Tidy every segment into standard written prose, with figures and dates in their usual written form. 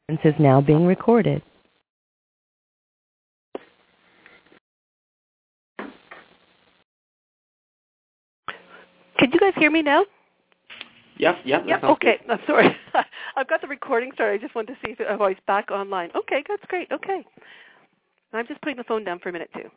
This is now being recorded. Can you guys hear me now? Yep. Okay, I'm sorry. I've got the recording started. I just wanted to see if I was back online. Okay, that's great. Okay. I'm just putting the phone down for a minute, too.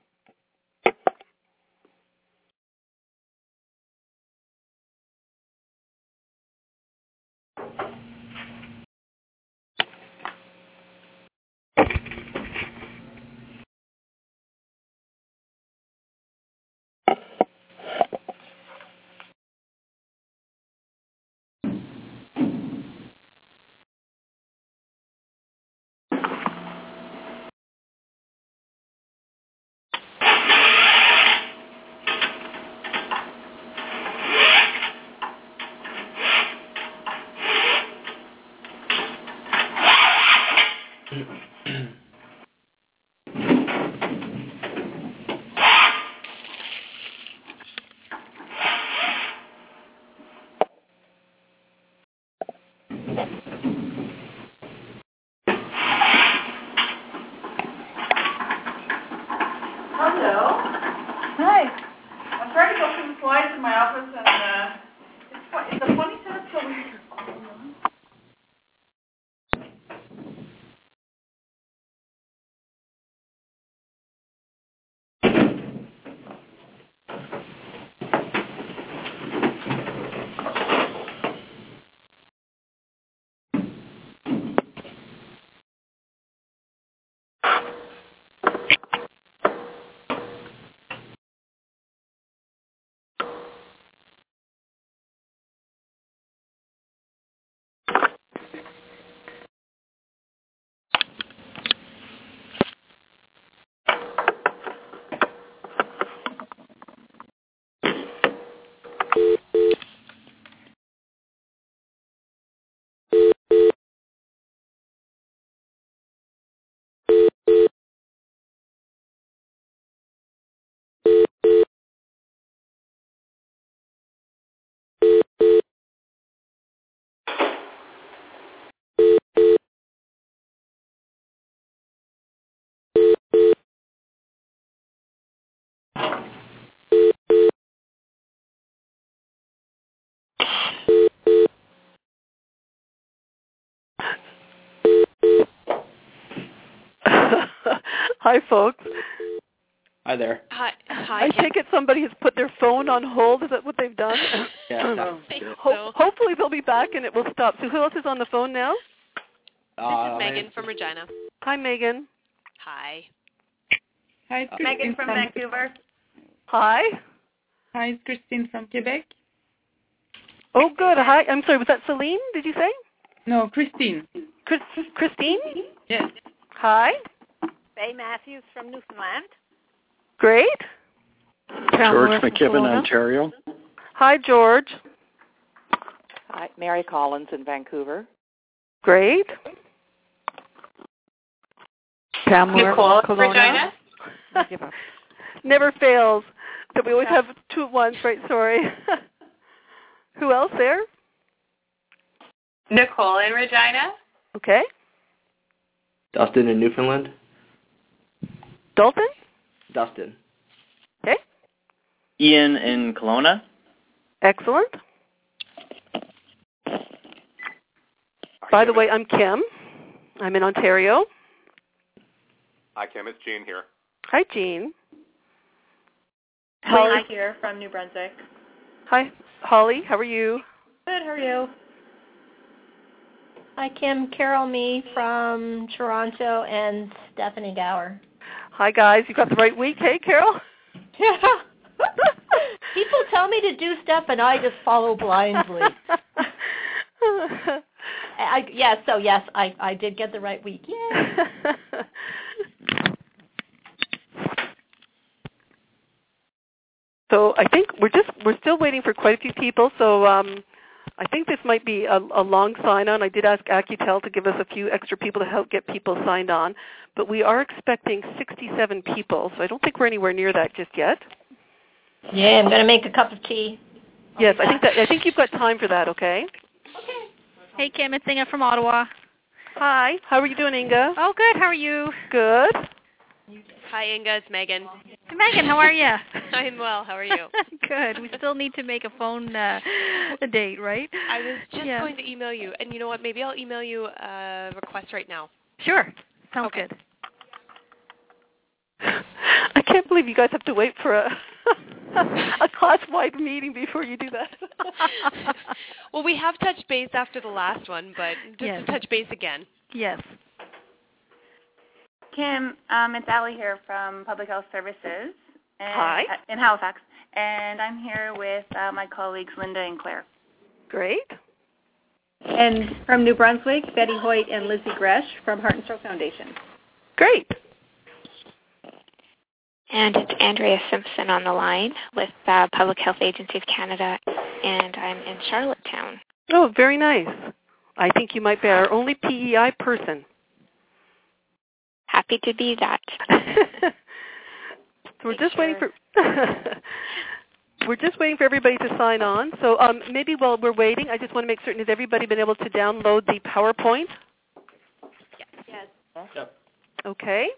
Hi, folks. Hi there. Hi. I take it somebody has put their phone on hold. Is that what they've done? Yeah. Hopefully they'll be back and it will stop. So who else is on the phone now? This is Megan from Regina. Hi, Megan. Hi. Hi, it's Megan from Vancouver. Hi. Hi, it's Christine from Quebec. Oh, good. Hi. I'm sorry. Was that Celine? Did you say? No, Christine. Christine? Yes. Hi. Faye Matthews from Newfoundland. Great. George McKibben, Ontario. Hi, George. Hi, Mary Collins in Vancouver. Great. Nicole, Regina. Never fails. That we always have two at once, right? Sorry. Who else there? Nicole in Regina. Okay. Dustin in Newfoundland. Dalton? Dustin. Okay. Ian in Kelowna. Excellent. By the way, I'm Kim. I'm in Ontario. Hi, Kim. It's Jean here. Hi, Jean. Holly here from New Brunswick. Hi, Holly. How are you? Good. How are you? Hi, Kim. Carol Me from Toronto and Stephanie Gower. Hi, guys. You got the right week, hey, Carol? Yeah. People tell me to do stuff, and I just follow blindly. I did get the right week. Yay! So I think we're still waiting for quite a few people. So I think this might be a long sign-on. I did ask Accutel to give us a few extra people to help get people signed on, but we are expecting 67 people. So I don't think we're anywhere near that just yet. Yeah, I'm going to make a cup of tea. Yes, I think you've got time for that. Okay. Hey, Kim, it's Inga from Ottawa. Hi. How are you doing, Inga? Oh, good. How are you? Good. Hi, Inga. It's Megan. Megan, how are you? I'm well. How are you? Good. We still need to make a phone date, right? I was just going to email you. And you know what? Maybe I'll email you a request right now. Sure. Sounds good. I can't believe you guys have to wait for a class-wide meeting before you do that. Well, we have touched base after the last one, but just to touch base again. Yes. Kim, it's Allie here from Public Health Services in Halifax, and I'm here with my colleagues Linda and Claire. Great. And from New Brunswick, Betty Hoyt and Lizzie Gresh from Heart and Stroke Foundation. Great. And it's Andrea Simpson on the line with Public Health Agencies Canada, and I'm in Charlottetown. Oh, very nice. I think you might be our only PEI person. Happy to be that. So we're just waiting for everybody to sign on. So maybe while we're waiting, I just want to make certain, has everybody been able to download the PowerPoint? Yes. Yep. Okay.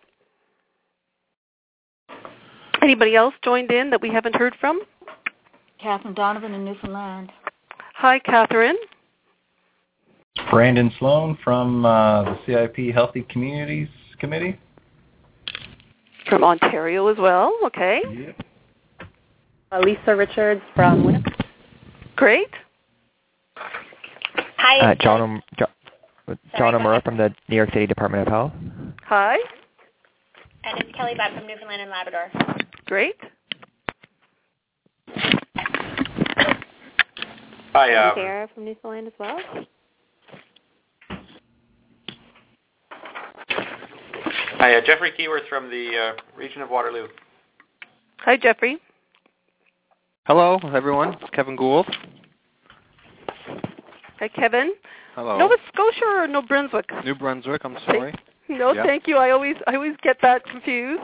Anybody else joined in that we haven't heard from? Catherine Donovan in Newfoundland. Hi, Catherine. Brandon Sloan from the CIP Healthy Communities Committee. From Ontario as well, okay. Yep. Lisa Richards from Winnipeg. Great. Hi. John O'Mara from the New York City Department of Health. Hi. And it's Kelly Budd from Newfoundland and Labrador. Great. Hi. Sarah from Newfoundland as well. Hi, Jeffrey Keyworth from the region of Waterloo. Hi, Jeffrey. Hello, everyone. It's Kevin Gould. Hi, Kevin. Hello. Nova Scotia or New Brunswick? New Brunswick, I'm sorry. No, Thank you. I always get that confused.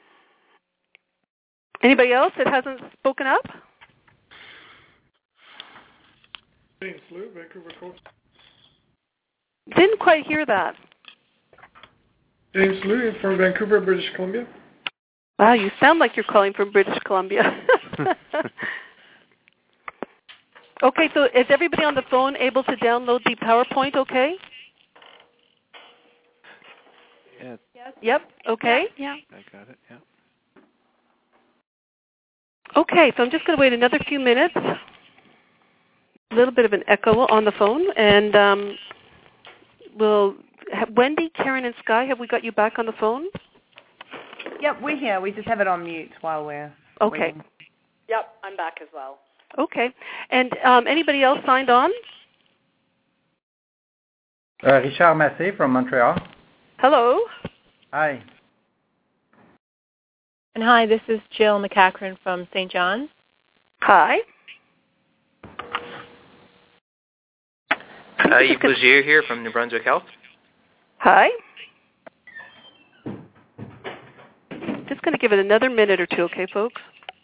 Anybody else that hasn't spoken up? James Lou, Vancouver Coast. Didn't quite hear that. James Lou from Vancouver, British Columbia. Wow, you sound like you're calling from British Columbia. Okay, so is everybody on the phone able to download the PowerPoint okay? Yeah. Yep, okay. Yeah. I got it, yeah. Okay, so I'm just going to wait another few minutes. A little bit of an echo on the phone, and Wendy, Karen, and Sky, have we got you back on the phone? Yep, we're here. We just have it on mute while we're waiting. Yep, I'm back as well. Okay. And anybody else signed on? Richard Massé from Montreal. Hello. Hi. And hi, this is Jill McCachran from St. John's. Hi. Yves Lugier here from New Brunswick Health. Hi. Just going to give it another minute or two, okay, folks?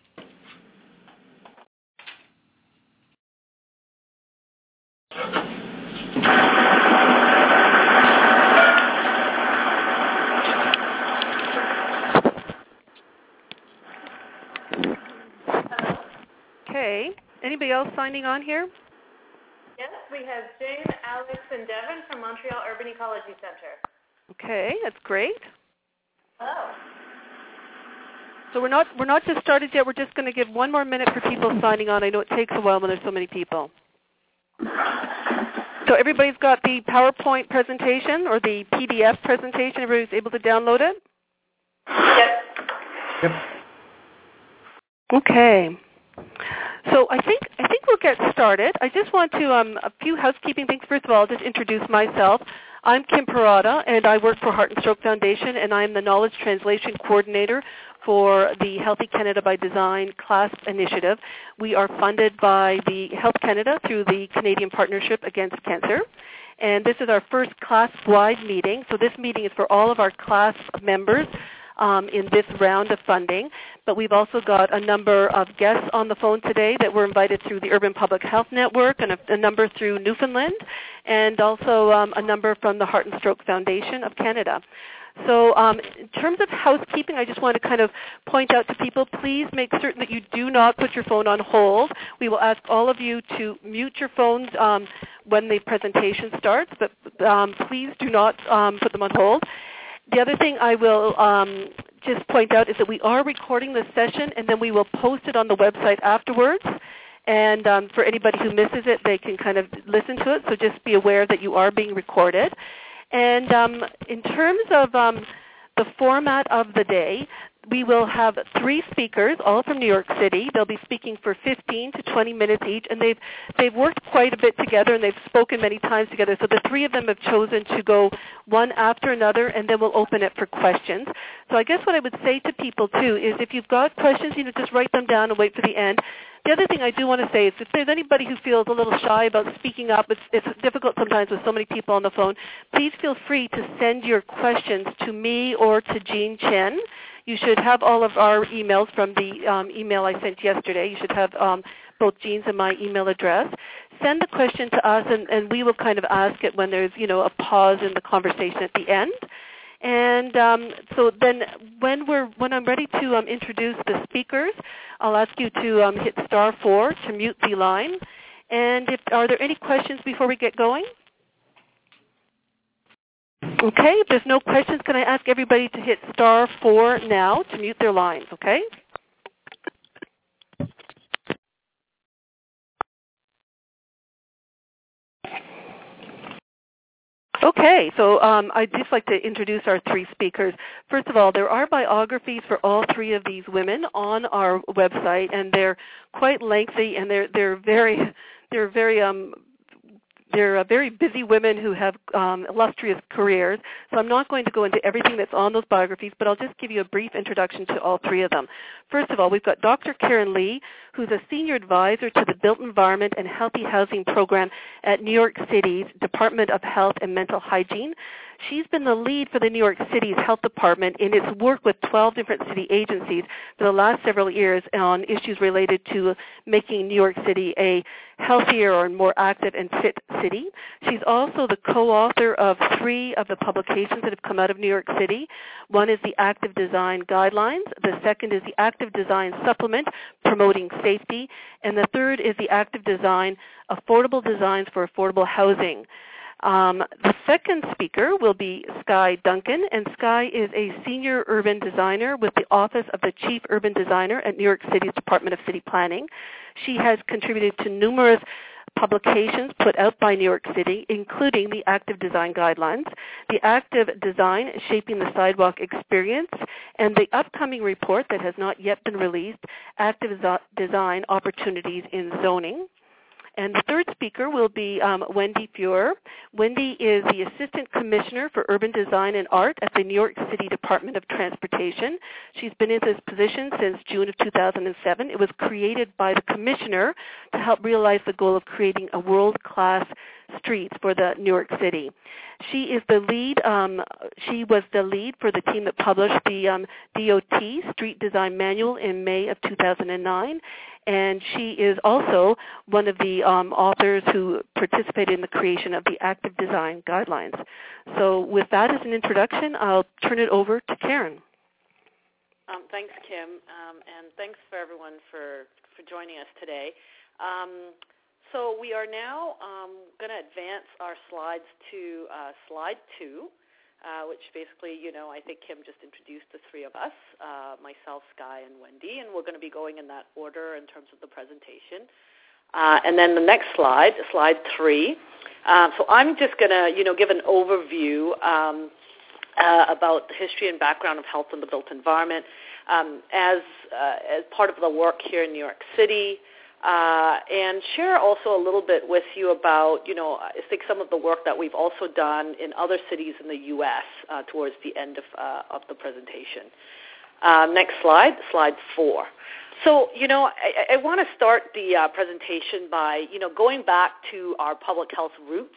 Okay. Anybody else signing on here? Yes, we have Jane, Alex, and Devin from Montreal Urban Ecology Center. Okay, that's great. Hello. So we're not just started yet. We're just going to give one more minute for people signing on. I know it takes a while when there's so many people. So everybody's got the PowerPoint presentation or the PDF presentation. Everybody's able to download it? Yep. Okay. So I think we'll get started. I just want to a few housekeeping things. First of all, I'll just introduce myself. I'm Kim Parada, and I work for Heart and Stroke Foundation, and I'm the Knowledge Translation Coordinator for the Healthy Canada by Design CLASP initiative. We are funded by the Health Canada through the Canadian Partnership Against Cancer. And this is our first CLASP-wide meeting. So this meeting is for all of our CLASP members. in this round of funding. But we've also got a number of guests on the phone today that were invited through the Urban Public Health Network, and a number through Newfoundland, and also a number from the Heart and Stroke Foundation of Canada. So in terms of housekeeping, I just want to kind of point out to people, please make certain that you do not put your phone on hold. We will ask all of you to mute your phones when the presentation starts, but please do not put them on hold. The other thing I will just point out is that we are recording this session, and then we will post it on the website afterwards. And for anybody who misses it, they can kind of listen to it, so just be aware that you are being recorded. And in terms of the format of the day, we will have 3 speakers, all from New York City. They'll be speaking for 15 to 20 minutes each, and they've worked quite a bit together, and they've spoken many times together. So the 3 of them have chosen to go one after another, and then we'll open it for questions. So I guess what I would say to people, too, is if you've got questions, just write them down and wait for the end. The other thing I do want to say is if there's anybody who feels a little shy about speaking up, it's difficult sometimes with so many people on the phone, please feel free to send your questions to me or to Jean Chen. You should have all of our emails from the email I sent yesterday. You should have both Jean's and my email address. Send the question to us, and we will kind of ask it when there's, a pause in the conversation at the end. And so then when I'm ready to introduce the speakers, I'll ask you to hit *4 to mute the line. And are there any questions before we get going? Okay, if there's no questions, can I ask everybody to hit *4 now to mute their lines, okay? Okay, so I'd just like to introduce our 3 speakers. First of all, there are biographies for all 3 of these women on our website, and they're quite lengthy, and they're very busy women who have illustrious careers. So I'm not going to go into everything that's on those biographies, but I'll just give you a brief introduction to all 3 of them. First of all, we've got Dr. Karen Lee, who's a senior advisor to the Built Environment and Healthy Housing Program at New York City's Department of Health and Mental Hygiene. She's been the lead for the New York City's Health Department in its work with 12 different city agencies for the last several years on issues related to making New York City a healthier or more active and fit city. She's also the co-author of 3 of the publications that have come out of New York City. One is the Active Design Guidelines. The second is the Active Design Supplement, Promoting Safety. And the third is the Active Design, Affordable Designs for Affordable Housing. The second speaker will be Skye Duncan, and Skye is a senior urban designer with the Office of the Chief Urban Designer at New York City's Department of City Planning. She has contributed to numerous publications put out by New York City, including the Active Design Guidelines, the Active Design Shaping the Sidewalk Experience, and the upcoming report that has not yet been released, Active Design Opportunities in Zoning. And the third speaker will be Wendy Feuer. Wendy is the Assistant Commissioner for Urban Design and Art at the New York City Department of Transportation. She's been in this position since June of 2007. It was created by the Commissioner to help realize the goal of creating a world-class streets for the New York City. She is the lead. She was the lead for the team that published the DOT Street Design Manual in May of 2009, and she is also one of the authors who participated in the creation of the Active Design Guidelines. So with that as an introduction, I'll turn it over to Karen. Thanks, Kim, and thanks for everyone for joining us today. So we are now going to advance our slides to slide 2, which basically, I think Kim just introduced the 3 of us, myself, Skye, and Wendy, and we're going to be going in that order in terms of the presentation. And then the next slide, slide 3. So I'm just going to, give an overview about the history and background of health in the built environment as part of the work here in New York City. And share also a little bit with you about, I think some of the work that we've also done in other cities in the U.S. Towards the end of the presentation. Next slide, slide 4. So, I want to start the presentation by, going back to our public health roots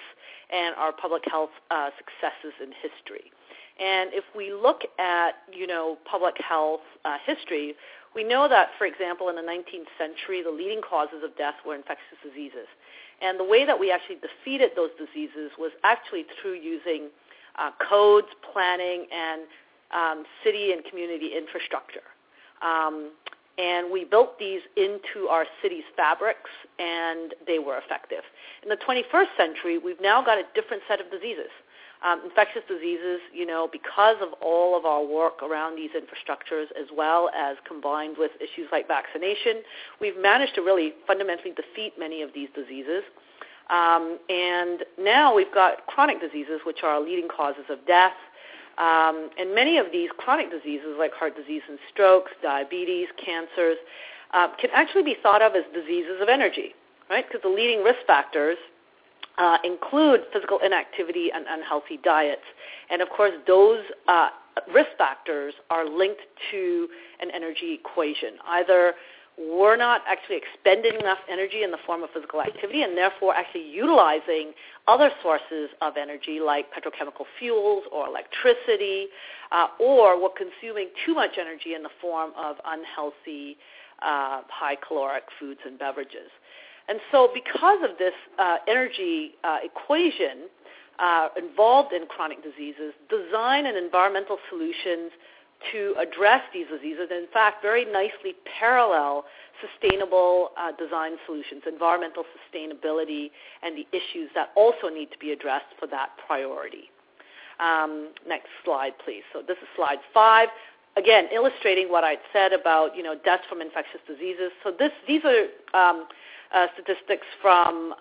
and our public health successes in history. And if we look at, public health history, we know that, for example, in the 19th century, the leading causes of death were infectious diseases. And the way that we actually defeated those diseases was actually through using codes, planning, and city and community infrastructure. And we built these into our city's fabrics, and they were effective. In the 21st century, we've now got a different set of diseases. Infectious diseases, because of all of our work around these infrastructures, as well as combined with issues like vaccination, we've managed to really fundamentally defeat many of these diseases. And now we've got chronic diseases, which are leading causes of death. And many of these chronic diseases, like heart disease and strokes, diabetes, cancers, can actually be thought of as diseases of energy, right? Because the leading risk factors include physical inactivity and unhealthy diets. And, of course, those risk factors are linked to an energy equation. Either we're not actually expending enough energy in the form of physical activity and therefore actually utilizing other sources of energy like petrochemical fuels or electricity, or we're consuming too much energy in the form of unhealthy, high-caloric foods and beverages. And so because of this energy equation involved in chronic diseases, design and environmental solutions to address these diseases, in fact, very nicely parallel sustainable design solutions, environmental sustainability, and the issues that also need to be addressed for that priority. Next slide, please. So this is slide 5. Again, illustrating what I'd said about, deaths from infectious diseases. So these are statistics from,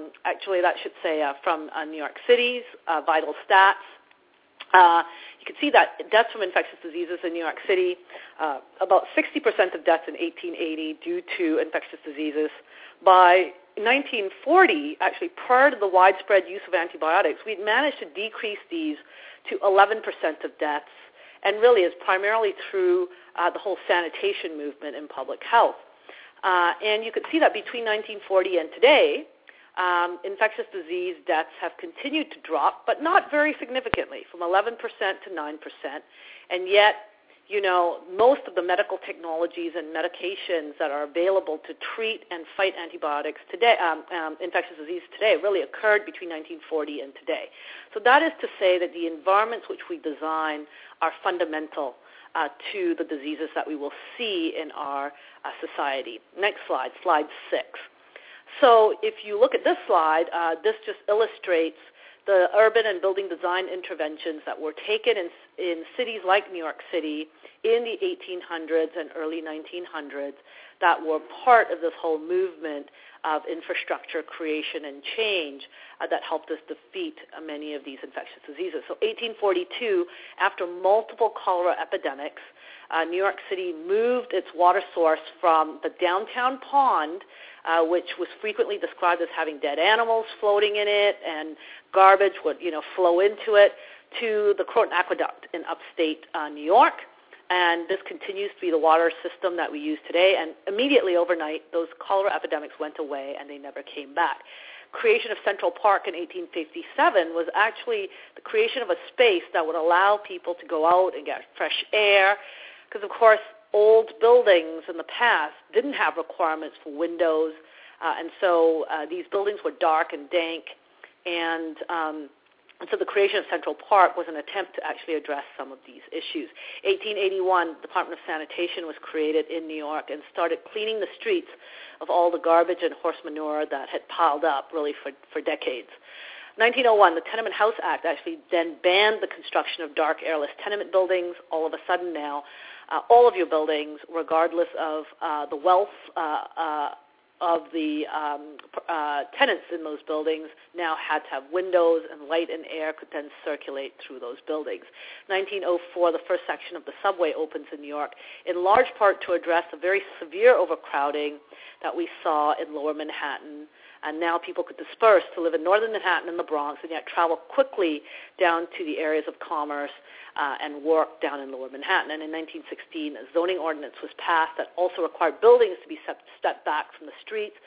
from New York City's Vital Stats. You can see that deaths from infectious diseases in New York City, about 60% of deaths in 1880 due to infectious diseases. By 1940, actually prior to the widespread use of antibiotics, we'd managed to decrease these to 11% of deaths, and really is primarily through the whole sanitation movement in public health. And you could see that between 1940 and today, infectious disease deaths have continued to drop, but not very significantly, from 11% to 9%. And yet, most of the medical technologies and medications that are available to treat and fight antibiotics today, infectious disease today, really occurred between 1940 and today. So that is to say that the environments which we design are fundamental to the diseases that we will see in our society. Next slide, slide 6. So if you look at this slide, this just illustrates the urban and building design interventions that were taken in cities like New York City in the 1800s and early 1900s that were part of this whole movement of infrastructure creation and change that helped us defeat many of these infectious diseases. So 1842, after multiple cholera epidemics, New York City moved its water source from the downtown pond, which was frequently described as having dead animals floating in it and garbage would, flow into it, to the Croton Aqueduct in upstate New York. And this continues to be the water system that we use today. And immediately overnight, those cholera epidemics went away and they never came back. Creation of Central Park in 1857 was actually the creation of a space that would allow people to go out and get fresh air. Because, of course, old buildings in the past didn't have requirements for windows. And so these buildings were dark and dank. And so the creation of Central Park was an attempt to actually address some of these issues. 1881, the Department of Sanitation was created in New York and started cleaning the streets of all the garbage and horse manure that had piled up really for decades. 1901, the Tenement House Act actually then banned the construction of dark, airless tenement buildings. All of a sudden now, all of your buildings, regardless of the wealth of the tenants in those buildings, now had to have windows, and light and air could then circulate through those buildings. 1904, the first section of the subway opens in New York, in large part to address a very severe overcrowding that we saw in lower Manhattan. And now people could disperse to live in northern Manhattan and the Bronx and yet travel quickly down to the areas of commerce and work down in lower Manhattan. And in 1916, a zoning ordinance was passed that also required buildings to be stepped back from the streets.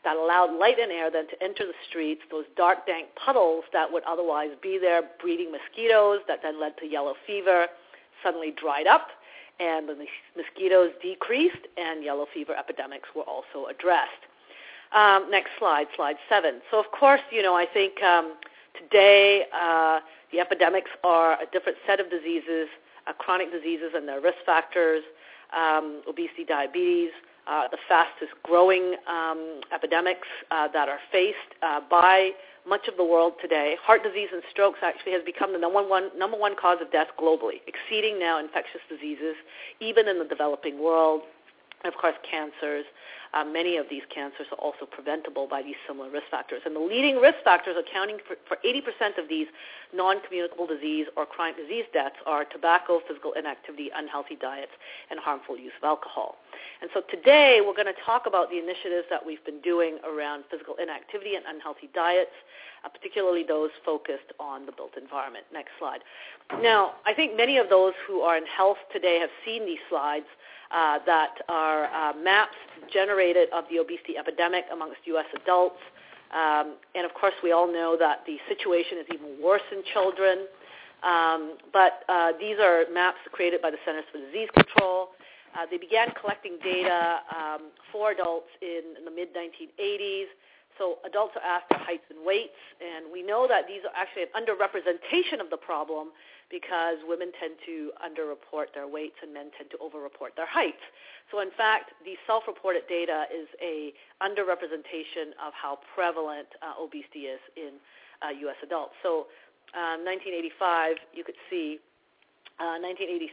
that allowed light and air then to enter the streets. Those dark, dank puddles that would otherwise be there breeding mosquitoes that then led to yellow fever suddenly dried up, and the mosquitoes decreased, and yellow fever epidemics were also addressed. Next slide, slide 7. So, of course, I think today the epidemics are a different set of diseases, chronic diseases and their risk factors, obesity, diabetes, the fastest growing epidemics that are faced by much of the world today. Heart disease and strokes actually has become the number one cause of death globally, exceeding now infectious diseases, even in the developing world. And, of course, cancers. Many of these cancers are also preventable by these similar risk factors. And the leading risk factors accounting for 80% of these non-communicable disease or chronic disease deaths are tobacco, physical inactivity, unhealthy diets, and harmful use of alcohol. And so today we're going to talk about the initiatives that we've been doing around physical inactivity and unhealthy diets, particularly those focused on the built environment. Next slide. Now, I think many of those who are in health today have seen these slides that are maps generated of the obesity epidemic amongst U.S. adults. And, of course, we all know that the situation is even worse in children. But these are maps created by the Centers for Disease Control. They began collecting data for adults in the mid-1980s. So adults are asked their heights and weights, and we know that these are actually an underrepresentation of the problem because women tend to underreport their weights and men tend to overreport their heights. So in fact, the self-reported data is a underrepresentation of how prevalent obesity is in U.S. adults. So 1985, you could see 1986,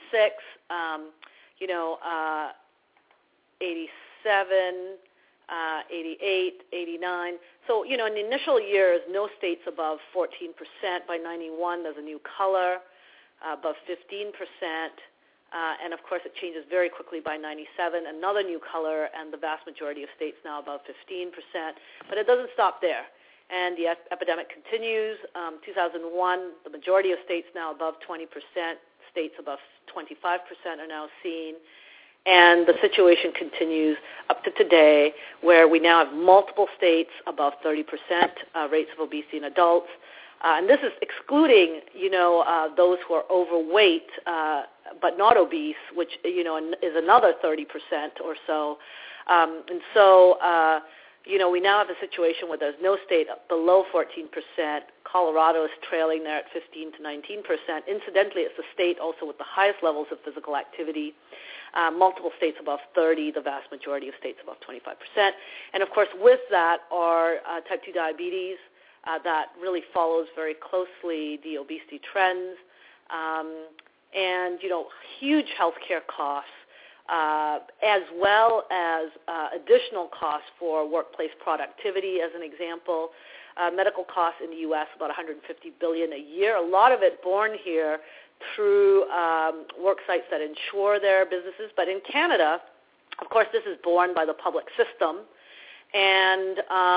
87, 88, 89. So, in the initial years, no states above 14%. By 91, there's a new color, above 15%. And, of course, it changes very quickly by 97, another new color, and the vast majority of states now above 15%. But it doesn't stop there. And the epidemic continues. 2001, the majority of states now above 20%. States above 25% are now seen. And the situation continues up to today, where we now have multiple states above 30% rates of obesity in adults. And this is excluding, those who are overweight but not obese, which, is another 30% or so. And so, we now have a situation where there's no state below 14%. Colorado is trailing there at 15 to 19%. Incidentally, it's the state also with the highest levels of physical activity. Multiple states above 30, the vast majority of states above 25%. And, of course, with that are type 2 diabetes that really follows very closely the obesity trends and, huge healthcare costs as well as additional costs for workplace productivity, as an example. Medical costs in the U.S., about $150 billion a year, a lot of it borne here through work sites that insure their businesses. But in Canada, of course, this is borne by the public system. And,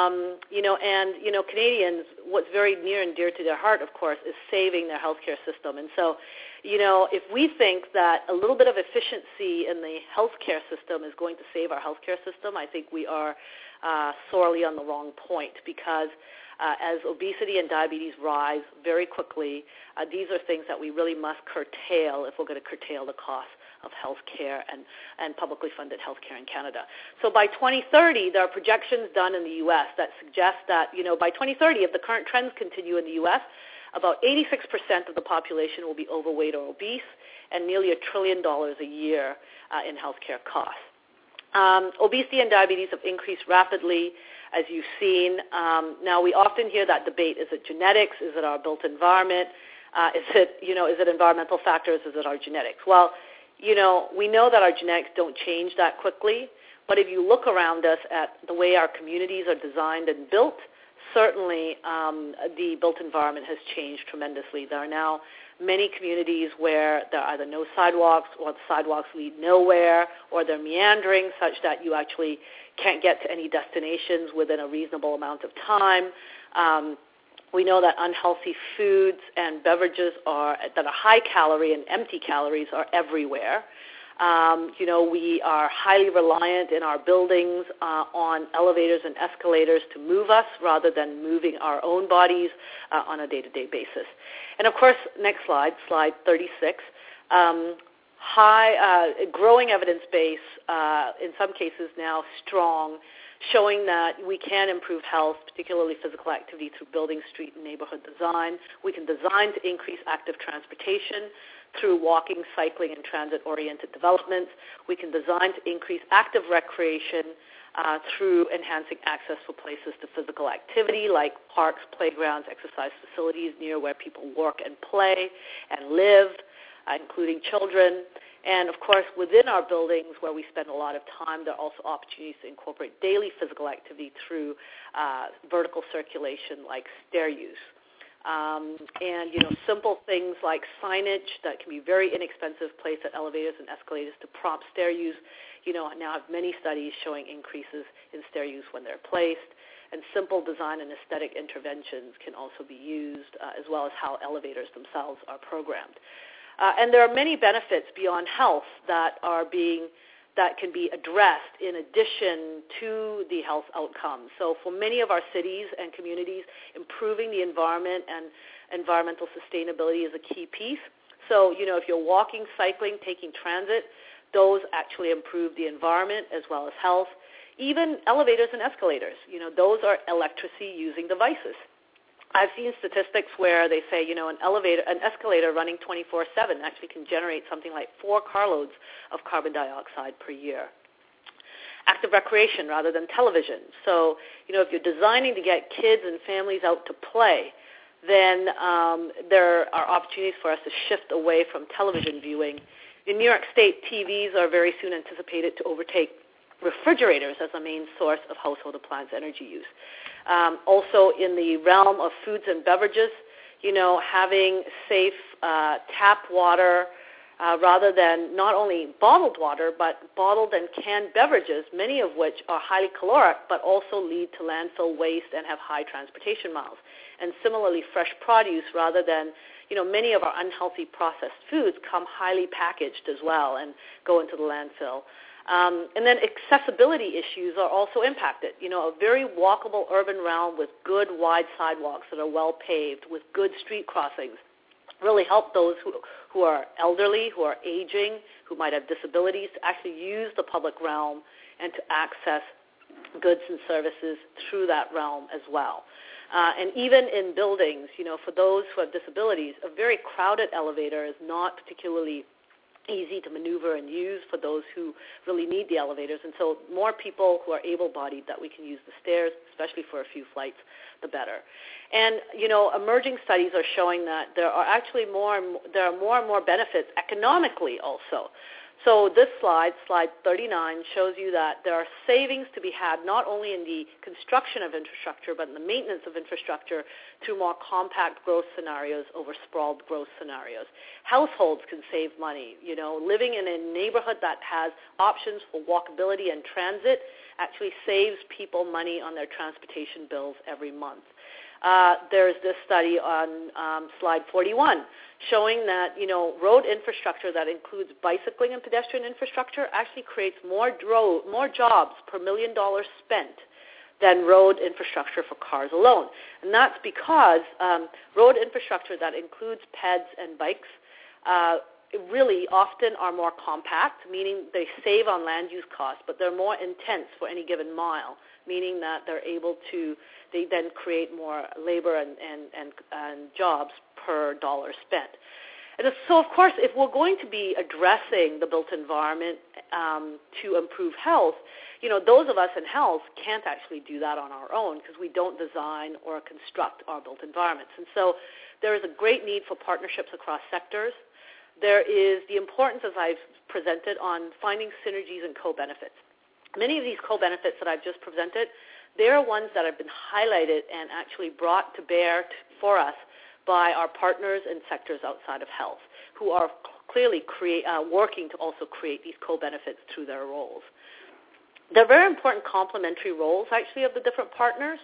Canadians, what's very near and dear to their heart, of course, is saving their healthcare system. And so, if we think that a little bit of efficiency in the healthcare system is going to save our healthcare system, I think we are sorely on the wrong point, because as obesity and diabetes rise very quickly, these are things that we really must curtail if we're going to curtail the cost of health care and publicly funded health care in Canada. So by 2030, there are projections done in the U.S. that suggest that, by 2030, if the current trends continue in the U.S., about 86% of the population will be overweight or obese, and nearly $1 trillion a year in health care costs. Obesity and diabetes have increased rapidly, as you've seen. Now, we often hear that debate: is it genetics? Is it our built environment? Is it environmental factors? Is it our genetics? Well, we know that our genetics don't change that quickly, but if you look around us at the way our communities are designed and built, certainly the built environment has changed tremendously. There are now many communities where there are either no sidewalks, or the sidewalks lead nowhere, or they're meandering such that you actually can't get to any destinations within a reasonable amount of time. We know that unhealthy foods and beverages that are high calorie and empty calories are everywhere. We are highly reliant in our buildings on elevators and escalators to move us rather than moving our own bodies on a day-to-day basis. And, of course, next slide, slide 36, growing evidence base, in some cases now strong, showing that we can improve health, particularly physical activity, through building, street, and neighborhood design. We can design to increase active transportation through walking, cycling, and transit-oriented developments. We can design to increase active recreation through enhancing access for places to physical activity like parks, playgrounds, exercise facilities near where people work and play and live, including children. And, of course, within our buildings where we spend a lot of time, there are also opportunities to incorporate daily physical activity through vertical circulation like stair use. Simple things like signage that can be very inexpensive placed at elevators and escalators to prompt stair use, now have many studies showing increases in stair use when they're placed. And simple design and aesthetic interventions can also be used, as well as how elevators themselves are programmed. And there are many benefits beyond health that can be addressed in addition to the health outcomes. So for many of our cities and communities, improving the environment and environmental sustainability is a key piece. So, if you're walking, cycling, taking transit, those actually improve the environment as well as health. Even elevators and escalators, those are electricity-using devices. I've seen statistics where they say, an escalator running 24/7 actually can generate something like 4 carloads of carbon dioxide per year. Active recreation rather than television. So, if you're designing to get kids and families out to play, then there are opportunities for us to shift away from television viewing. In New York State, TVs are very soon anticipated to overtake refrigerators as a main source of household appliance energy use. Also in the realm of foods and beverages, having safe tap water rather than not only bottled water, but bottled and canned beverages, many of which are highly caloric but also lead to landfill waste and have high transportation miles. And similarly, fresh produce rather than, many of our unhealthy processed foods come highly packaged as well and go into the landfill. And then accessibility issues are also impacted. A very walkable urban realm with good wide sidewalks that are well paved with good street crossings really help those who are elderly, who are aging, who might have disabilities to actually use the public realm and to access goods and services through that realm as well. And even in buildings, for those who have disabilities, a very crowded elevator is not particularly easy to maneuver and use for those who really need the elevators. And so more people who are able-bodied that we can use the stairs, especially for a few flights, the better. And, emerging studies are showing that there are more and more benefits economically also. So this slide 39, shows you that there are savings to be had not only in the construction of infrastructure, but in the maintenance of infrastructure through more compact growth scenarios over sprawled growth scenarios. Households can save money. Living in a neighborhood that has options for walkability and transit actually saves people money on their transportation bills every month. There's this study on slide 41 showing that, road infrastructure that includes bicycling and pedestrian infrastructure actually creates more jobs per $1 million spent than road infrastructure for cars alone. And that's because road infrastructure that includes peds and bikes really often are more compact, meaning they save on land use costs, but they're more intense for any given mile, meaning that they then create more labor and jobs per dollar spent. And so, of course, if we're going to be addressing the built environment to improve health, those of us in health can't actually do that on our own because we don't design or construct our built environments. And so there is a great need for partnerships across sectors. There is the importance, as I've presented, on finding synergies and co-benefits. Many of these co-benefits that I've just presented, they're ones that have been highlighted and actually brought to bear for us by our partners in sectors outside of health, who are clearly working to also create these co-benefits through their roles. They're very important complementary roles, actually, of the different partners.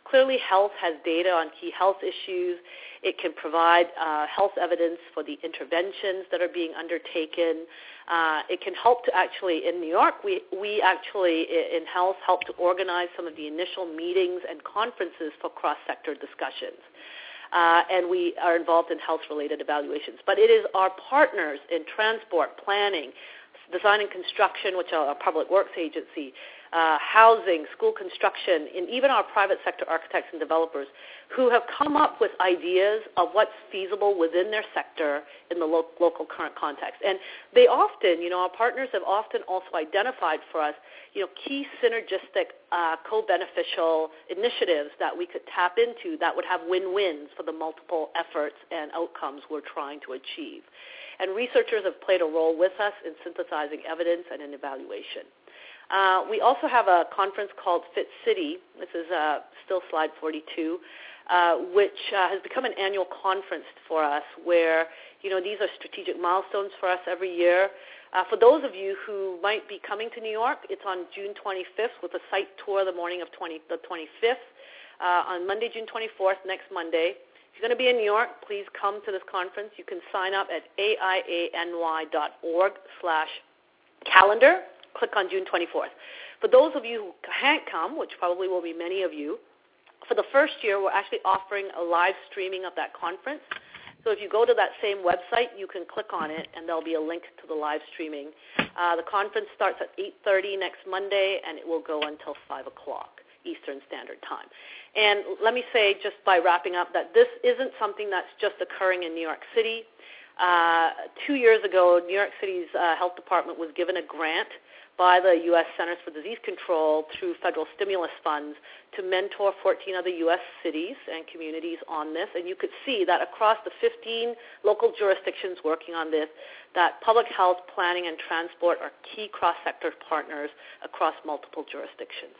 Clearly, health has data on key health issues. It can provide health evidence for the interventions that are being undertaken. It can help to actually, in New York, we actually in health help to organize some of the initial meetings and conferences for cross-sector discussions. And we are involved in health-related evaluations. But it is our partners in transport, planning, design and construction, which are our public works agency, housing, school construction, and even our private sector architects and developers who have come up with ideas of what's feasible within their sector in the local current context. And they often, our partners have often also identified for us, key synergistic, co-beneficial initiatives that we could tap into that would have win-wins for the multiple efforts and outcomes we're trying to achieve. And researchers have played a role with us in synthesizing evidence and in evaluation. We also have a conference called Fit City. This is still slide 42, which has become an annual conference for us where, these are strategic milestones for us every year. For those of you who might be coming to New York, it's on June 25th with a site tour the morning of the 25th. On Monday, June 24th, next Monday. If you're going to be in New York, please come to this conference. You can sign up at aiany.org/calendar. Click on June 24th. For those of you who can't come, which probably will be many of you, for the first year, we're actually offering a live streaming of that conference. So if you go to that same website, you can click on it, and there'll be a link to the live streaming. The conference starts at 8:30 next Monday, and it will go until 5 o'clock Eastern Standard Time. And let me say, just by wrapping up, that this isn't something that's just occurring in New York City. 2 years ago, New York City's health department was given a grant by the U.S. Centers for Disease Control through federal stimulus funds to mentor 14 other U.S. cities and communities on this. And you could see that across the 15 local jurisdictions working on this, that public health, planning, and transport are key cross-sector partners across multiple jurisdictions.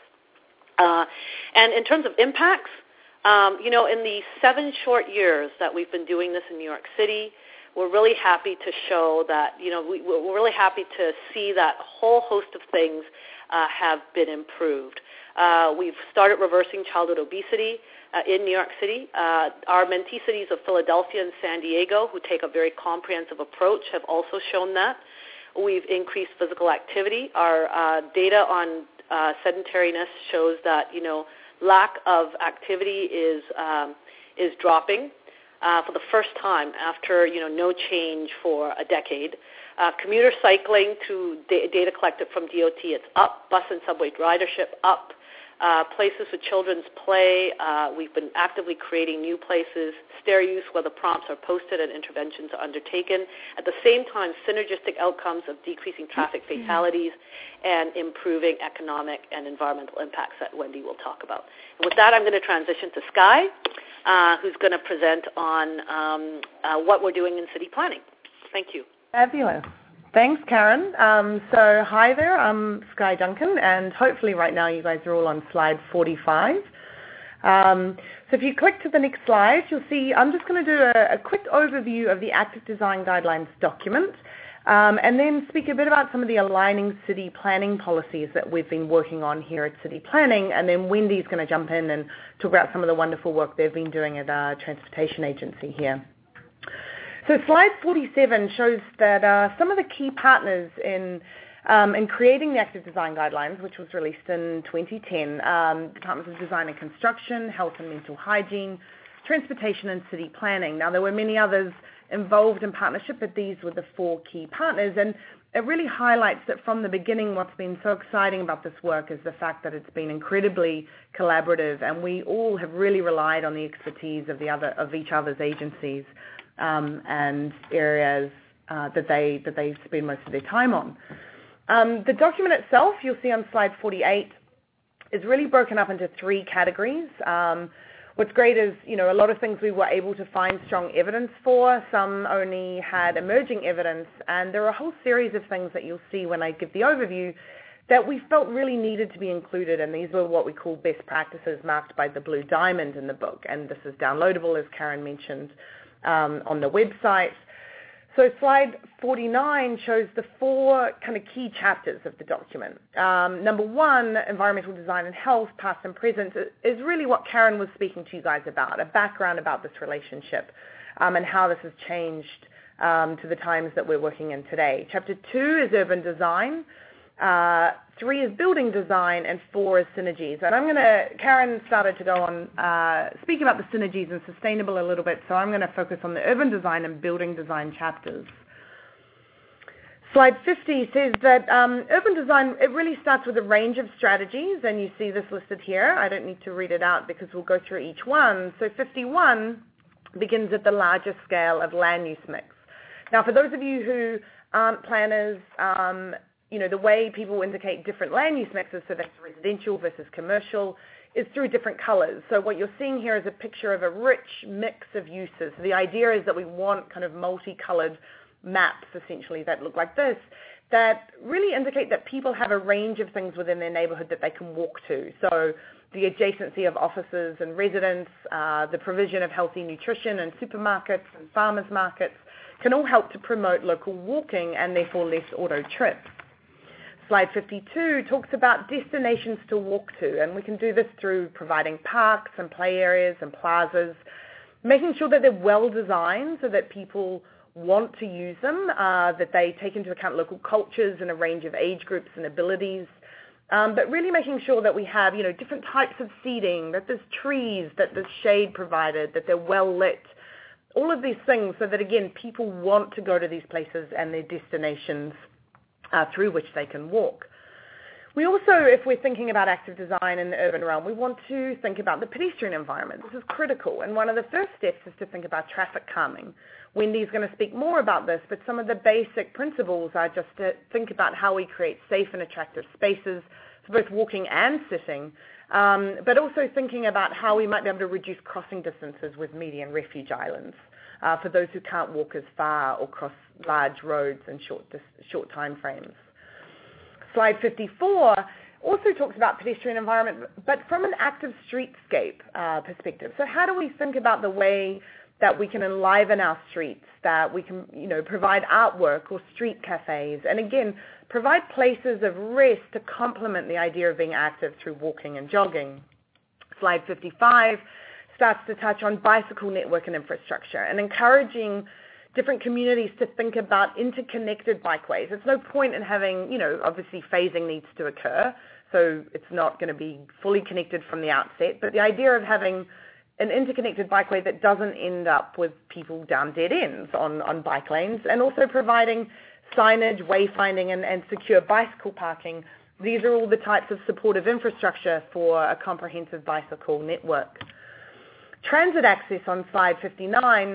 And in terms of impacts, in the 7 short years that we've been doing this in New York City, we're really happy to show that, we're really happy to see that a whole host of things have been improved. We've started reversing childhood obesity in New York City. Our mentee cities of Philadelphia and San Diego, who take a very comprehensive approach, have also shown that. We've increased physical activity. Our data on sedentariness shows that, lack of activity is dropping. For the first time after, no change for a decade. Commuter cycling through data collected from DOT, it's up. Bus and subway ridership up. Places for children's play, we've been actively creating new places. Stair use where the prompts are posted and interventions are undertaken. At the same time, synergistic outcomes of decreasing traffic fatalities and improving economic and environmental impacts that Wendy will talk about. And with that, I'm going to transition to Sky, who's going to present on what we're doing in city planning. Thank you. Fabulous. Thanks, Karen. So hi there, I'm Sky Duncan, and hopefully right now you guys are all on slide 45. So if you click to the next slide, you'll see I'm just going to do a quick overview of the Active Design Guidelines document, and then speak a bit about some of the aligning city planning policies that we've been working on here at City Planning, and then Wendy's going to jump in and talk about some of the wonderful work they've been doing at our transportation agency here. So slide 47 shows that some of the key partners in creating the Active Design Guidelines, which was released in 2010, Departments of Design and Construction, Health and Mental Hygiene, Transportation and City Planning. Now, there were many others involved in partnership, but these were the 4 key partners. And it really highlights that from the beginning, what's been so exciting about this work is the fact that it's been incredibly collaborative, and we all have really relied on the expertise of each other's agencies. And areas that they spend most of their time on. The document itself, you'll see on slide 48, is really broken up into 3 categories. What's great is, a lot of things we were able to find strong evidence for. Some only had emerging evidence, and there are a whole series of things that you'll see when I give the overview that we felt really needed to be included, and these were what we call best practices marked by the blue diamond in the book, and this is downloadable, as Karen mentioned, on the website. So So slide 49 shows the 4 kind of key chapters of the document. Number 1, environmental design and health, past and present, is really what Karen was speaking to you guys about, a background about this relationship and how this has changed to the times that we're working in today. Chapter 2 is urban design. 3 is building design, and 4 is synergies. And Karen started to go on speaking about the synergies and sustainable a little bit, so I'm going to focus on the urban design and building design chapters. Slide 50 says that urban design, it really starts with a range of strategies, and you see this listed here. I don't need to read it out because we'll go through each one. So 51 begins at the larger scale of land use mix. Now, for those of you who aren't planners, the way people indicate different land use mixes, so that's residential versus commercial, is through different colors. So what you're seeing here is a picture of a rich mix of uses. So the idea is that we want kind of multicolored maps, essentially, that look like this, that really indicate that people have a range of things within their neighborhood that they can walk to. So the adjacency of offices and residents, the provision of healthy nutrition and supermarkets and farmers markets can all help to promote local walking and therefore less auto trips. Slide 52 talks about destinations to walk to, and we can do this through providing parks and play areas and plazas, making sure that they're well designed so that people want to use them, that they take into account local cultures and a range of age groups and abilities, but really making sure that we have, different types of seating, that there's trees, that there's shade provided, that they're well lit, all of these things so that, again, people want to go to these places and their destinations through which they can walk. We also, if we're thinking about active design in the urban realm, we want to think about the pedestrian environment. This is critical, and one of the first steps is to think about traffic calming. Wendy's going to speak more about this, but some of the basic principles are just to think about how we create safe and attractive spaces for both walking and sitting, but also thinking about how we might be able to reduce crossing distances with median refuge islands for those who can't walk as far or cross large roads in short time frames. Slide 54 also talks about pedestrian environment, but from an active streetscape perspective. So how do we think about the way that we can enliven our streets, that we can, provide artwork or street cafes, and again, provide places of rest to complement the idea of being active through walking and jogging. Slide 55 starts to touch on bicycle network and infrastructure and encouraging different communities to think about interconnected bikeways. There's no point in having, obviously phasing needs to occur, so it's not going to be fully connected from the outset, but the idea of having an interconnected bikeway that doesn't end up with people down dead ends on bike lanes, and also providing signage, wayfinding, and secure bicycle parking. These are all the types of supportive infrastructure for a comprehensive bicycle network. Transit access on slide 56.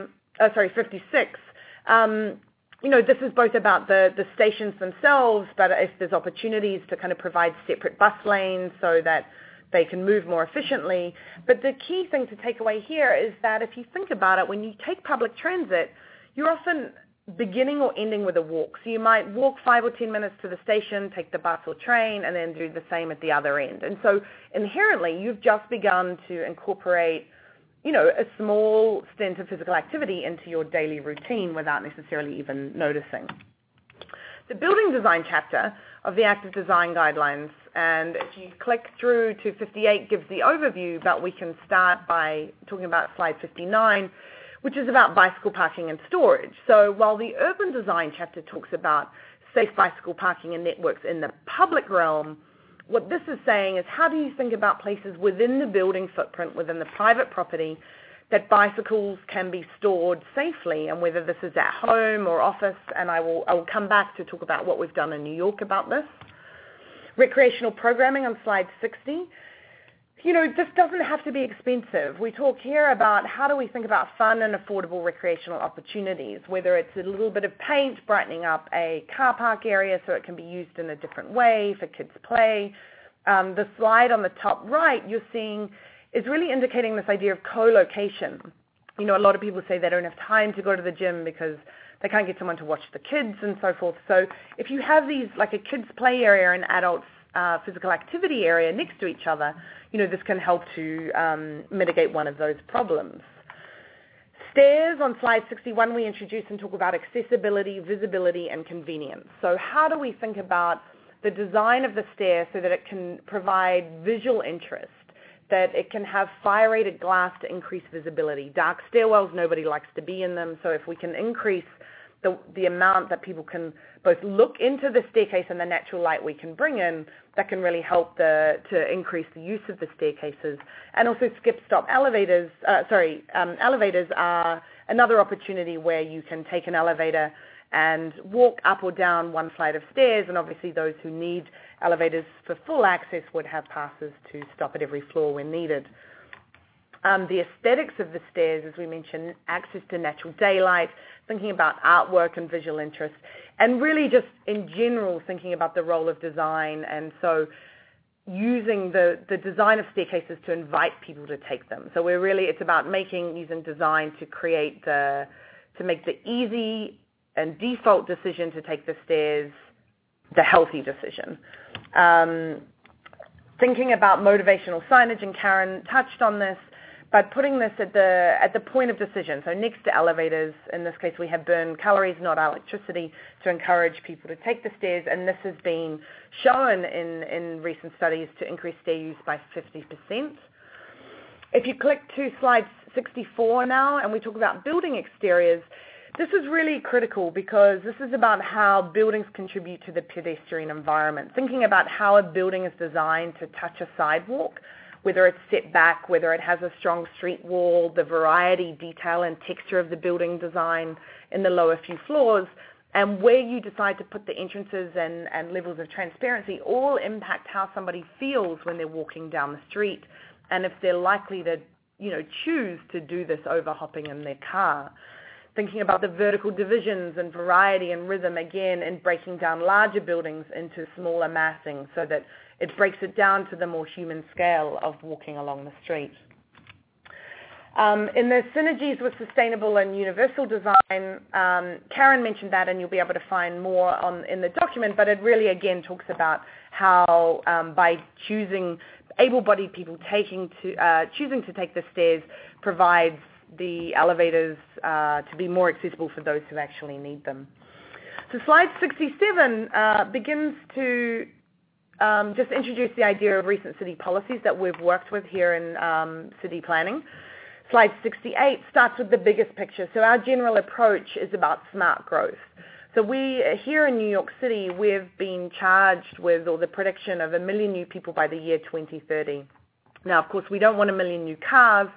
This is both about the stations themselves, but if there's opportunities to kind of provide separate bus lanes so that they can move more efficiently. But the key thing to take away here is that if you think about it, when you take public transit, you're often beginning or ending with a walk. So you might walk 5 or 10 minutes to the station, take the bus or train, and then do the same at the other end. And so inherently, you've just begun to incorporate a small stint of physical activity into your daily routine without necessarily even noticing. The building design chapter of the Active Design Guidelines, and if you click through to 58, gives the overview, but we can start by talking about slide 59, which is about bicycle parking and storage. So while the urban design chapter talks about safe bicycle parking and networks in the public realm, what this is saying is how do you think about places within the building footprint, within the private property, that bicycles can be stored safely, and whether this is at home or office, and I will come back to talk about what we've done in New York about this. Recreational programming on slide 60. This doesn't have to be expensive. We talk here about how do we think about fun and affordable recreational opportunities, whether it's a little bit of paint, brightening up a car park area so it can be used in a different way for kids' play. The slide on the top right you're seeing is really indicating this idea of co-location. A lot of people say they don't have time to go to the gym because they can't get someone to watch the kids and so forth. So if you have these, like a kids' play area and adults' physical activity area next to each other, this can help to mitigate one of those problems. Stairs, on slide 61, we introduce and talk about accessibility, visibility, and convenience. So how do we think about the design of the stair so that it can provide visual interest, that it can have fire-rated glass to increase visibility? Dark stairwells, nobody likes to be in them, so if we can increase the amount that people can both look into the staircase and the natural light we can bring in, that can really help to increase the use of the staircases. And also skip-stop elevators. Elevators are another opportunity where you can take an elevator and walk up or down one flight of stairs, and obviously those who need elevators for full access would have passes to stop at every floor when needed. The aesthetics of the stairs, as we mentioned, access to natural daylight, thinking about artwork and visual interest, and really just in general thinking about the role of design, and so using the design of staircases to invite people to take them. So it's about using design to make the easy and default decision to take the stairs the healthy decision. Thinking about motivational signage, and Karen touched on this, but putting this at the point of decision, so next to elevators. In this case, we have burn calories, not electricity, to encourage people to take the stairs, and this has been shown in recent studies to increase stair use by 50%. If you click to slide 64 now, and we talk about building exteriors, this is really critical because this is about how buildings contribute to the pedestrian environment. Thinking about how a building is designed to touch a sidewalk, whether it's set back, whether it has a strong street wall, the variety, detail, and texture of the building design in the lower few floors, and where you decide to put the entrances and levels of transparency all impact how somebody feels when they're walking down the street, and if they're likely to, choose to do this over hopping in their car. Thinking about the vertical divisions and variety and rhythm, again, in breaking down larger buildings into smaller massing so that it breaks it down to the more human scale of walking along the street. In the synergies with sustainable and universal design, Karen mentioned that, and you'll be able to find more in the document, but it really, again, talks about how by choosing able-bodied people choosing to take the stairs provides the elevators to be more accessible for those who actually need them. So slide 67 begins to just introduce the idea of recent city policies that we've worked with here in city planning. Slide 68 starts with the biggest picture. So our general approach is about smart growth. So here in New York City, we've been charged with the prediction of 1 million new people by the year 2030. Now, of course, we don't want 1 million new cars,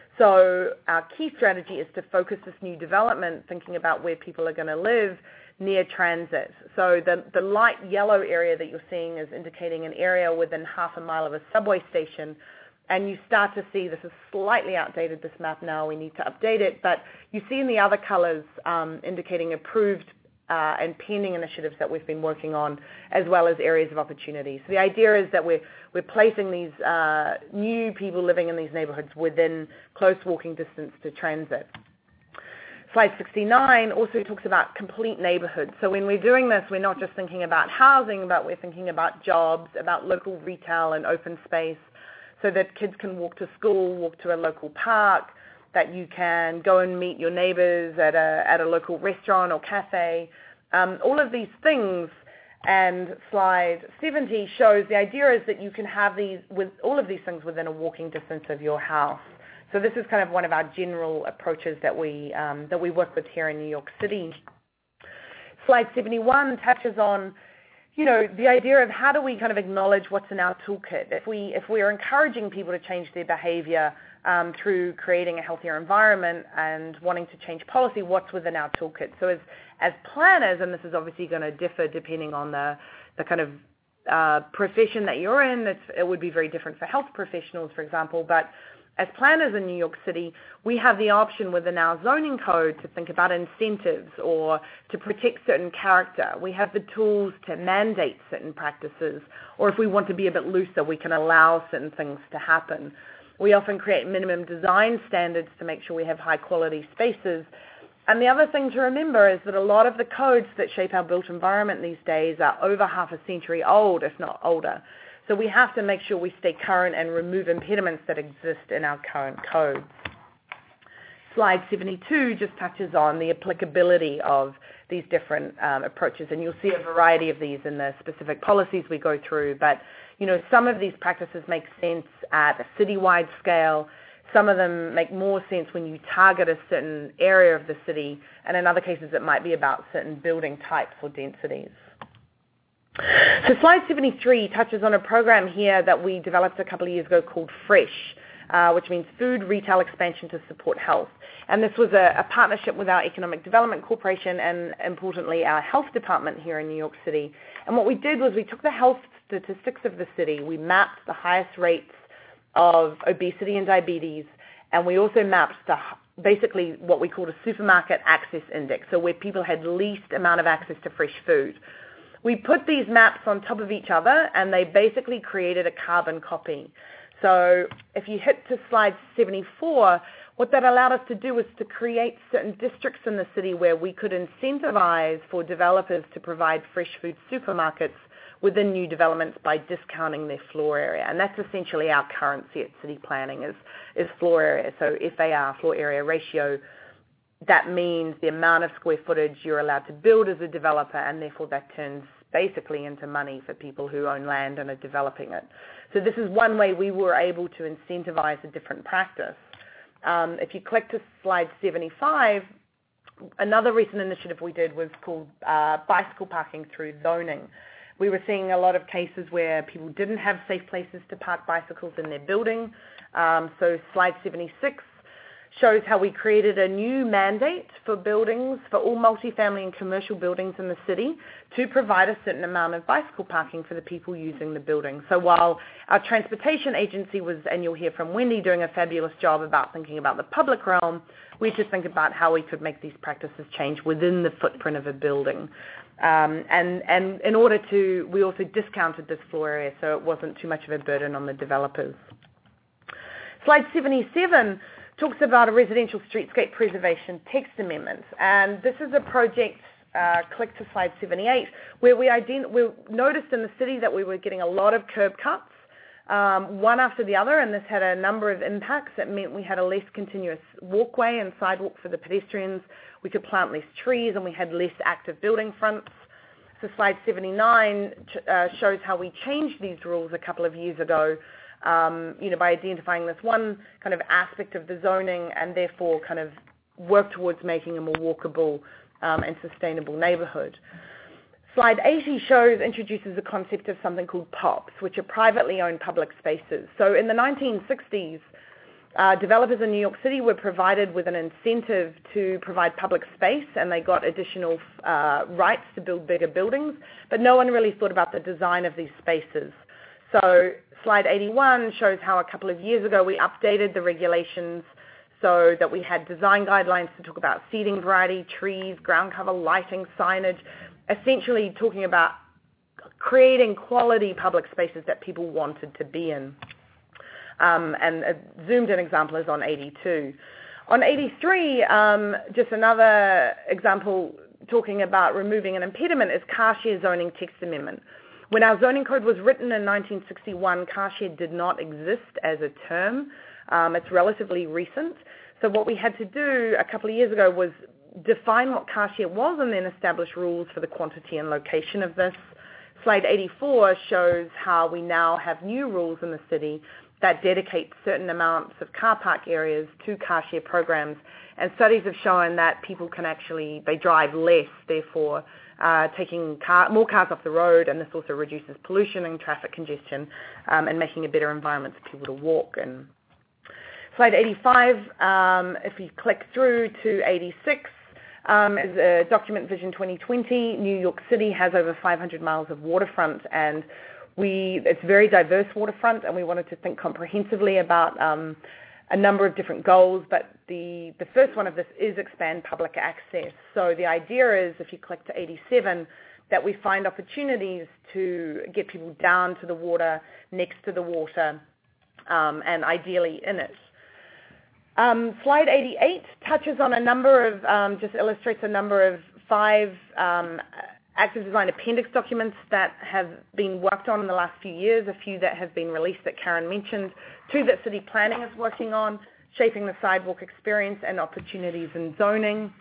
so our key strategy is to focus this new development thinking about where people are going to live near transit. So the light yellow area that you're seeing is indicating an area within half a mile of a subway station. And you start to see, this is slightly outdated, this map now, we need to update it, but you see in the other colors indicating approved and pending initiatives that we've been working on, as well as areas of opportunity. So the idea is that we're placing these new people living in these neighborhoods within close walking distance to transit. Slide 69 also talks about complete neighborhoods. So when we're doing this, we're not just thinking about housing, but we're thinking about jobs, about local retail and open space, so that kids can walk to school, walk to a local park, that you can go and meet your neighbors at a local restaurant or cafe. All of these things, and slide 70 shows the idea is that you can have all of these things within a walking distance of your house. So this is kind of one of our general approaches that we work with here in New York City. Slide 71 touches on, the idea of how do we kind of acknowledge what's in our toolkit. If we are encouraging people to change their behavior through creating a healthier environment and wanting to change policy, what's within our toolkit? So as planners, and this is obviously going to differ depending on the kind of profession that you're in, it would be very different for health professionals, for example, but as planners in New York City, we have the option within our zoning code to think about incentives or to protect certain character. We have the tools to mandate certain practices, or if we want to be a bit looser, we can allow certain things to happen. We often create minimum design standards to make sure we have high quality spaces. And the other thing to remember is that a lot of the codes that shape our built environment these days are over half a century old, if not older. So we have to make sure we stay current and remove impediments that exist in our current codes. Slide 72 just touches on the applicability of these different approaches, and you'll see a variety of these in the specific policies we go through. But, some of these practices make sense at a citywide scale. Some of them make more sense when you target a certain area of the city, and in other cases it might be about certain building types or densities. So slide 73 touches on a program here that we developed a couple of years ago called FRESH, which means Food Retail Expansion to Support Health. And this was a partnership with our Economic Development Corporation and, importantly, our health department here in New York City. And what we did was we took the health statistics of the city, we mapped the highest rates of obesity and diabetes, and we also mapped basically what we called a supermarket access index, so where people had least amount of access to fresh food. We put these maps on top of each other, and they basically created a carbon copy. So if you hit to slide 74, what that allowed us to do was to create certain districts in the city where we could incentivize for developers to provide fresh food supermarkets within new developments by discounting their floor area. And that's essentially our currency at city planning is floor area. So FAR, floor area ratio, that means the amount of square footage you're allowed to build as a developer, and therefore that turns basically into money for people who own land and are developing it. So this is one way we were able to incentivize a different practice. If you click to slide 75, another recent initiative we did was called bicycle parking through zoning. We were seeing a lot of cases where people didn't have safe places to park bicycles in their building. So slide 76 shows how we created a new mandate for buildings, for all multifamily and commercial buildings in the city, to provide a certain amount of bicycle parking for the people using the building. So while our transportation agency was, and you'll hear from Wendy, doing a fabulous job about thinking about the public realm, we should think about how we could make these practices change within the footprint of a building. And in order to, we also discounted this floor area so it wasn't too much of a burden on the developers. Slide 77 talks about a residential streetscape preservation text amendment. And this is a project, click to slide 78, where we noticed in the city that we were getting a lot of curb cuts, one after the other, and this had a number of impacts. It meant we had a less continuous walkway and sidewalk for the pedestrians. We could plant less trees, and we had less active building fronts. So slide 79 shows how we changed these rules a couple of years ago, by identifying this one kind of aspect of the zoning and therefore kind of work towards making a more walkable and sustainable neighborhood. Slide 80 introduces the concept of something called POPs, which are privately owned public spaces. So in the 1960s, developers in New York City were provided with an incentive to provide public space, and they got additional rights to build bigger buildings, but no one really thought about the design of these spaces. So slide 81 shows how a couple of years ago we updated the regulations so that we had design guidelines to talk about seating variety, trees, ground cover, lighting, signage, essentially talking about creating quality public spaces that people wanted to be in. And a zoomed-in example is on 82. On 83, just another example talking about removing an impediment is car share zoning text amendment. When our zoning code was written in 1961, car share did not exist as a term. It's relatively recent. So what we had to do a couple of years ago was define what car share was and then establish rules for the quantity and location of this. Slide 84 shows how we now have new rules in the city that dedicate certain amounts of car park areas to car share programs. And studies have shown that people can they drive less, therefore taking more cars off the road, and this also reduces pollution and traffic congestion and making a better environment for people to walk in. Slide 85, if you click through to 86, is a document Vision 2020. New York City has over 500 miles of waterfront, and it's very diverse waterfront, and we wanted to think comprehensively about a number of different goals, but the first one of this is expand public access. So the idea is, if you click to 87, that we find opportunities to get people down to the water, next to the water, and ideally in it. Slide 88 touches on a number of, just illustrates a number of 5 active design appendix documents that have been worked on in the last few years, a few that have been released that Karen mentioned, 2 that city planning is working on, Shaping the Sidewalk Experience and Opportunities in Zoning.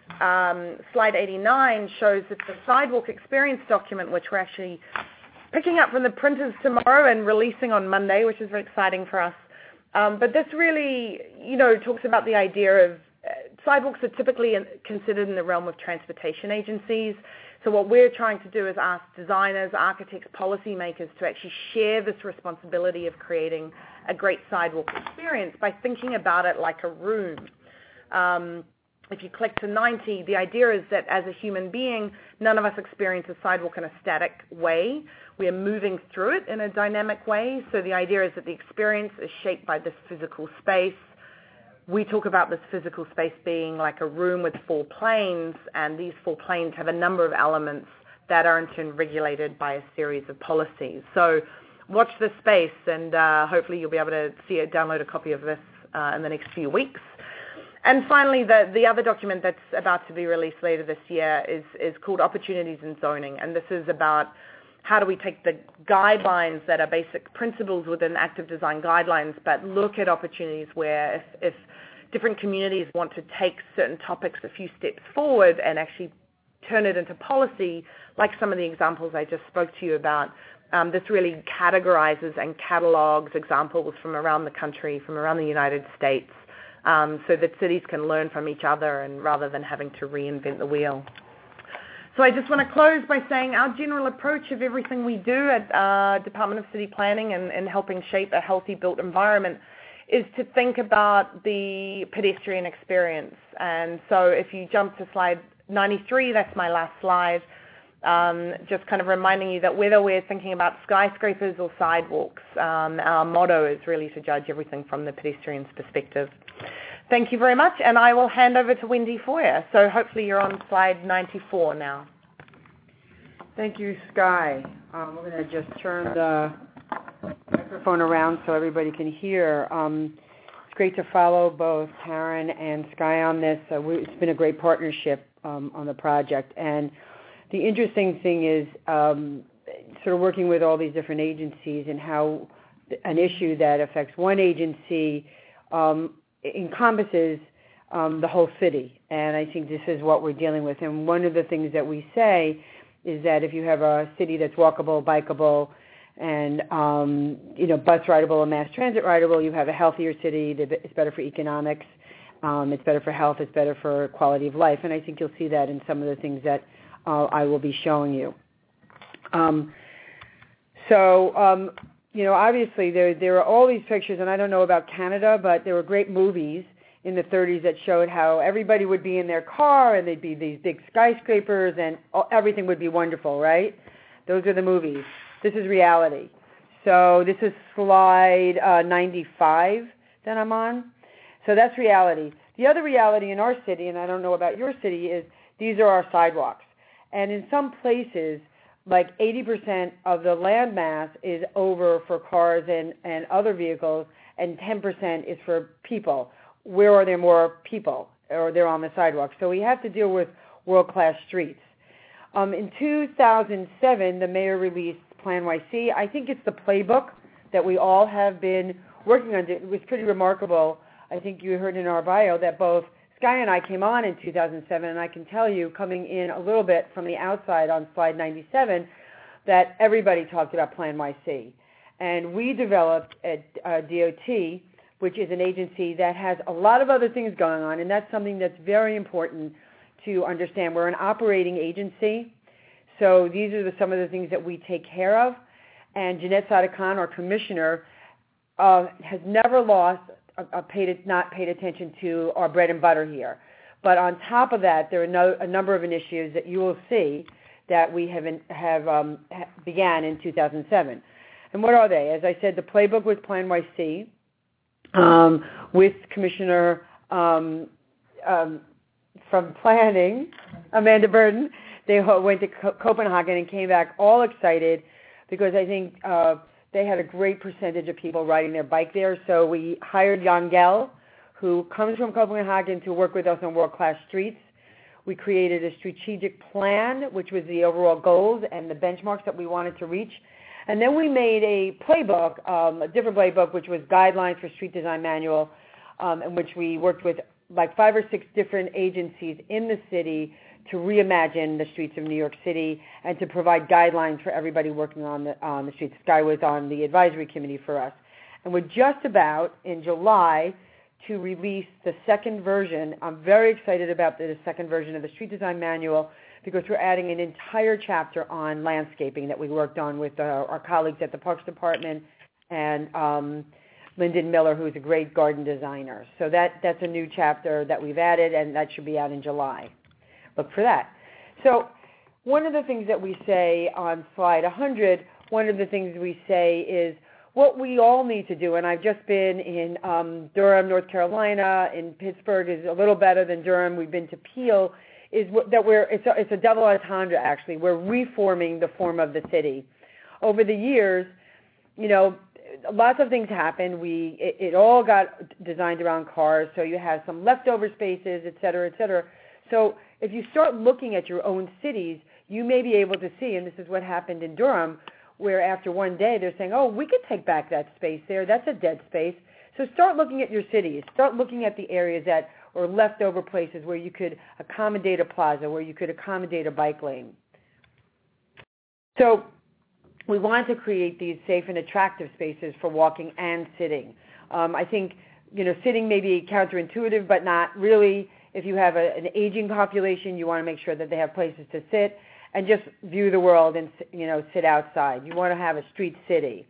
Slide 89 shows that the Sidewalk Experience document, which we're actually picking up from the printers tomorrow and releasing on Monday, which is very exciting for us. But this really, talks about the idea of sidewalks are typically considered in the realm of transportation agencies. So what we're trying to do is ask designers, architects, policymakers to actually share this responsibility of creating a great sidewalk experience by thinking about it like a room. If you click to 90, the idea is that as a human being, none of us experience a sidewalk in a static way. We are moving through it in a dynamic way. So the idea is that the experience is shaped by this physical space. We talk about this physical space being like a room with 4 planes, and these 4 planes have a number of elements that are in turn regulated by a series of policies. So watch this space, and hopefully you'll be able to download a copy of this in the next few weeks. And finally, the other document that's about to be released later this year is called Opportunities in Zoning, and this is about how do we take the guidelines that are basic principles within active design guidelines, but look at opportunities where if different communities want to take certain topics a few steps forward and actually turn it into policy, like some of the examples I just spoke to you about, this really categorizes and catalogs examples from around the country, from around the United States, so that cities can learn from each other and rather than having to reinvent the wheel. So I just want to close by saying our general approach of everything we do at Department of City Planning and helping shape a healthy built environment is to think about the pedestrian experience. And so if you jump to slide 93, that's my last slide, just kind of reminding you that whether we're thinking about skyscrapers or sidewalks, our motto is really to judge everything from the pedestrian's perspective. Thank you very much, and I will hand over to Wendy Foyer. So hopefully you're on slide 94 now. Thank you, Sky. We're going to just turn the microphone around so everybody can hear. It's great to follow both Karen and Sky on this. It's been a great partnership on the project. And the interesting thing is sort of working with all these different agencies and how an issue that affects one agency encompasses the whole city. And I think this is what we're dealing with. And one of the things that we say is that if you have a city that's walkable, bikeable, and bus rideable and mass transit rideable, you have a healthier city. It's better for economics. It's better for health. It's better for quality of life. And I think you'll see that in some of the things that I will be showing you. Obviously there are all these pictures, and I don't know about Canada, but there were great movies in the 30s that showed how everybody would be in their car and they'd be these big skyscrapers and everything would be wonderful, right? Those are the movies. This is reality. So this is slide 95 that I'm on. So that's reality. The other reality in our city, and I don't know about your city, is these are our sidewalks. And in some places, like 80% of the land mass is over for cars and other vehicles, and 10% is for people. Where are there more people, or they're on the sidewalk? So we have to deal with world-class streets. In 2007, the mayor released Plan YC. I think it's the playbook that we all have been working on. It was pretty remarkable. I think you heard in our bio that both Sky and I came on in 2007, and I can tell you, coming in a little bit from the outside on slide 97, that everybody talked about Plan YC. And we developed at DOT, which is an agency that has a lot of other things going on, and that's something that's very important to understand. We're an operating agency, so these are some of the things that we take care of. And Jeanette Sadikan, our commissioner, has never not paid attention to our bread and butter here. But on top of that, there are a number of initiatives that you will see that we have began in 2007. And what are they? As I said, the playbook was Plan YC with Commissioner from Planning, Amanda Burden. They went to Copenhagen and came back all excited because I think they had a great percentage of people riding their bike there. So we hired Jan Gell, who comes from Copenhagen, to work with us on world-class streets. We created a strategic plan, which was the overall goals and the benchmarks that we wanted to reach. And then we made a playbook, a different playbook, which was Guidelines for Street Design Manual, in which we worked with like 5 or 6 different agencies in the city to reimagine the streets of New York City and to provide guidelines for everybody working on the streets. Sky was on the advisory committee for us. And we're just about, in July, to release the second version. I'm very excited about the second version of the Street Design Manual because we're adding an entire chapter on landscaping that we worked on with our colleagues at the Parks Department and Lyndon Miller, who's a great garden designer. So that's a new chapter that we've added, and that should be out in July. Look for that. So one of the things that we say on slide 100, one of the things we say is what we all need to do, and I've just been in Durham, North Carolina, in Pittsburgh is a little better than Durham. We've been to Peel, is that it's a double entendre actually. We're reforming the form of the city. Over the years, lots of things happened. It all got designed around cars, so you have some leftover spaces, et cetera, et cetera. So if you start looking at your own cities, you may be able to see, and this is what happened in Durham, where after one day they're saying, oh, we could take back that space there. That's a dead space. So start looking at your cities. Start looking at the areas or leftover places where you could accommodate a plaza, where you could accommodate a bike lane. So we want to create these safe and attractive spaces for walking and sitting. I think, sitting may be counterintuitive, but not really. If you have an aging population, you want to make sure that they have places to sit and just view the world and, sit outside. You want to have a street city.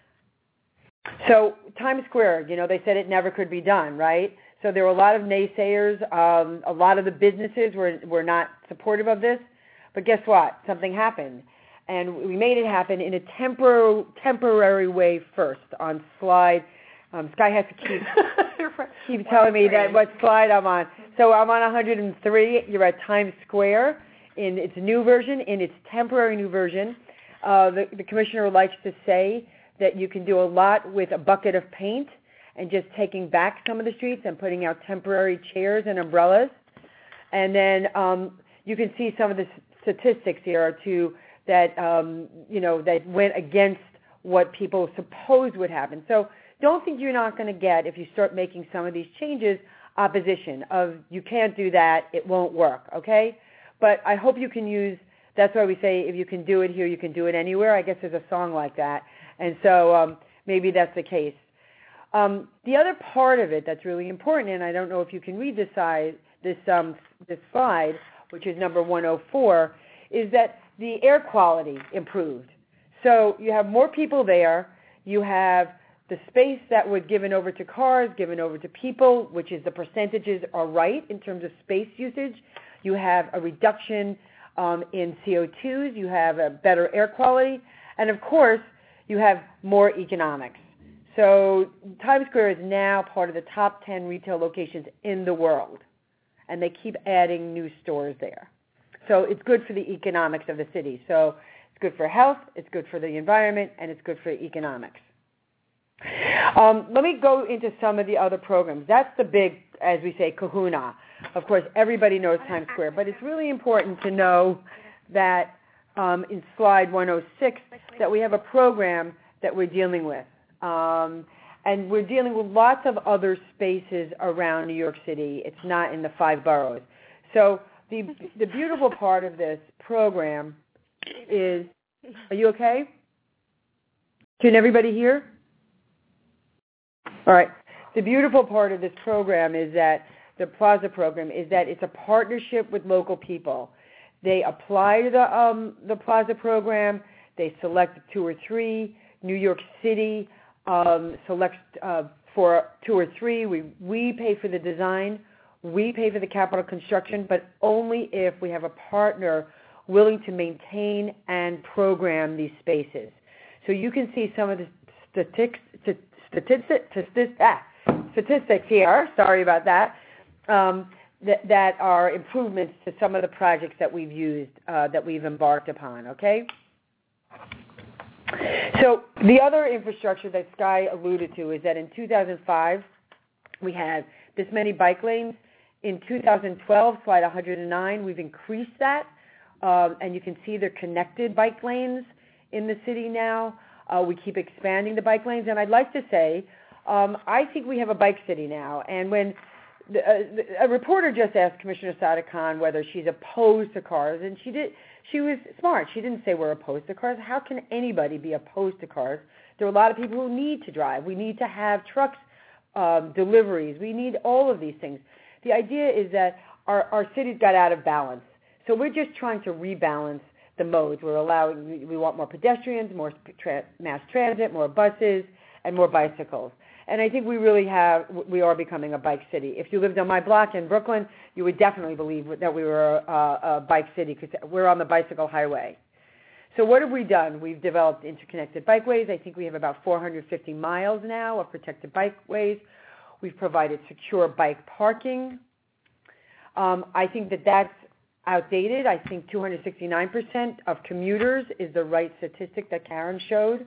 So Times Square, they said it never could be done, right? So there were a lot of naysayers. A lot of the businesses were not supportive of this. But guess what? Something happened. And we made it happen in a temporary way first on slide. Sky has to keep telling me what slide I'm on. So I'm on 103. You're at Times Square in its new version, in its temporary new version. The commissioner likes to say that you can do a lot with a bucket of paint and just taking back some of the streets and putting out temporary chairs and umbrellas. And then you can see some of the statistics here too that went against what people supposed would happen. So don't think you're not going to get, if you start making some of these changes, opposition of you can't do that, it won't work, okay? But I hope you can use, that's why we say if you can do it here, you can do it anywhere. I guess there's a song like that. And so maybe that's the case. The other part of it that's really important, and I don't know if you can read this slide, which is number 104, is that the air quality improved. So you have more people there. You have the space that was given over to cars, given over to people, which is the percentages are right in terms of space usage. You have a reduction in CO2s. You have a better air quality. And, of course, you have more economics. So Times Square is now part of the top 10 retail locations in the world, and they keep adding new stores there. So it's good for the economics of the city. So it's good for health, it's good for the environment, and it's good for economics. Let me go into some of the other programs. That's the big, as we say, kahuna. Of course, everybody knows Times Square, but it's really important to know that in slide 106 that we have a program that we're dealing with. And we're dealing with lots of other spaces around New York City. It's not in the 5 boroughs. So the beautiful part of this program is, are you okay? Can everybody hear? All right. The beautiful part of this program is that the Plaza program is that it's a partnership with local people. They apply to the Plaza program. They select 2 or 3. New York City selects for 2 or 3. We pay for the design. We pay for the capital construction, but only if we have a partner willing to maintain and program these spaces. So you can see some of the statistics here, sorry about that, that are improvements to some of the projects that we've used, that we've embarked upon, okay? So the other infrastructure that Sky alluded to is that in 2005, we had this many bike lanes. In 2012, slide 109, we've increased that, and you can see they're connected bike lanes in the city now. We keep expanding the bike lanes, and I'd like to say I think we have a bike city now. And when a reporter just asked Commissioner Sada Khan whether she's opposed to cars, and she was smart. She didn't say we're opposed to cars. How can anybody be opposed to cars? There are a lot of people who need to drive. We need to have trucks, deliveries. We need all of these things. The idea is that our cities got out of balance. So we're just trying to rebalance the modes. We want more pedestrians, more mass transit, more buses, and more bicycles. And I think we are becoming a bike city. If you lived on my block in Brooklyn, you would definitely believe that we were a bike city because we're on the bicycle highway. So what have we done? We've developed interconnected bikeways. I think we have about 450 miles now of protected bikeways. We've provided secure bike parking. I think that's outdated. I think 269% of commuters is the right statistic that Karen showed.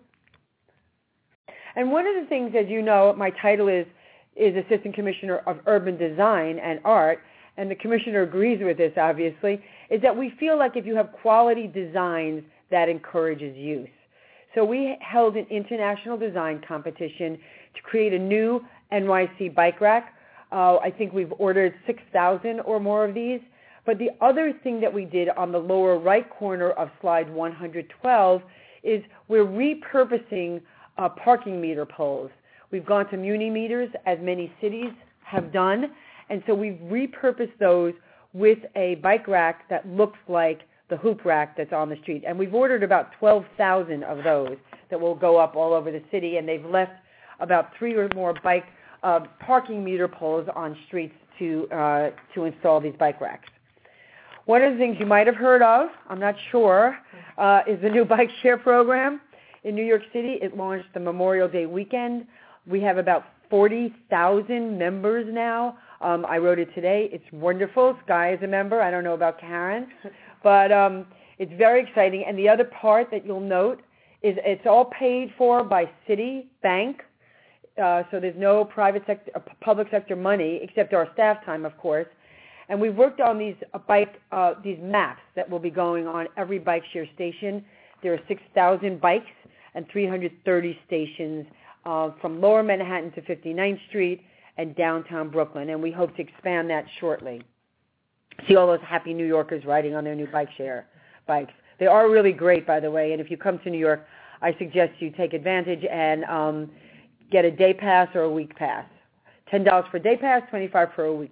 And one of the things, as you know, my title is Assistant Commissioner of Urban Design and Art, and the Commissioner agrees with this, obviously, is that we feel like if you have quality designs, that encourages use. So we held an international design competition to create a new NYC bike rack. I think we've ordered 6,000 or more of these. But the other thing that we did on the lower right corner of slide 112 is we're repurposing parking meter poles. We've gone to Muni meters, as many cities have done, and so we've repurposed those with a bike rack that looks like the hoop rack that's on the street. And we've ordered about 12,000 of those that will go up all over the city, and they've left about 3 or more parking meter poles on streets to install these bike racks. One of the things you might have heard of, I'm not sure, is the new bike share program. In New York City, it launched the Memorial Day weekend. We have about 40,000 members now. I wrote it today. It's wonderful. Sky is a member. I don't know about Karen. But it's very exciting. And the other part that you'll note is it's all paid for by Citibank. So there's no public sector money, except our staff time, of course. And we've worked on these maps that will be going on every bike share station. There are 6,000 bikes and 330 stations from Lower Manhattan to 59th Street and downtown Brooklyn, and we hope to expand that shortly. See all those happy New Yorkers riding on their new bike share bikes. They are really great, by the way, and if you come to New York, I suggest you take advantage and get a day pass or a week pass. $10 for a day pass, $25 for a week.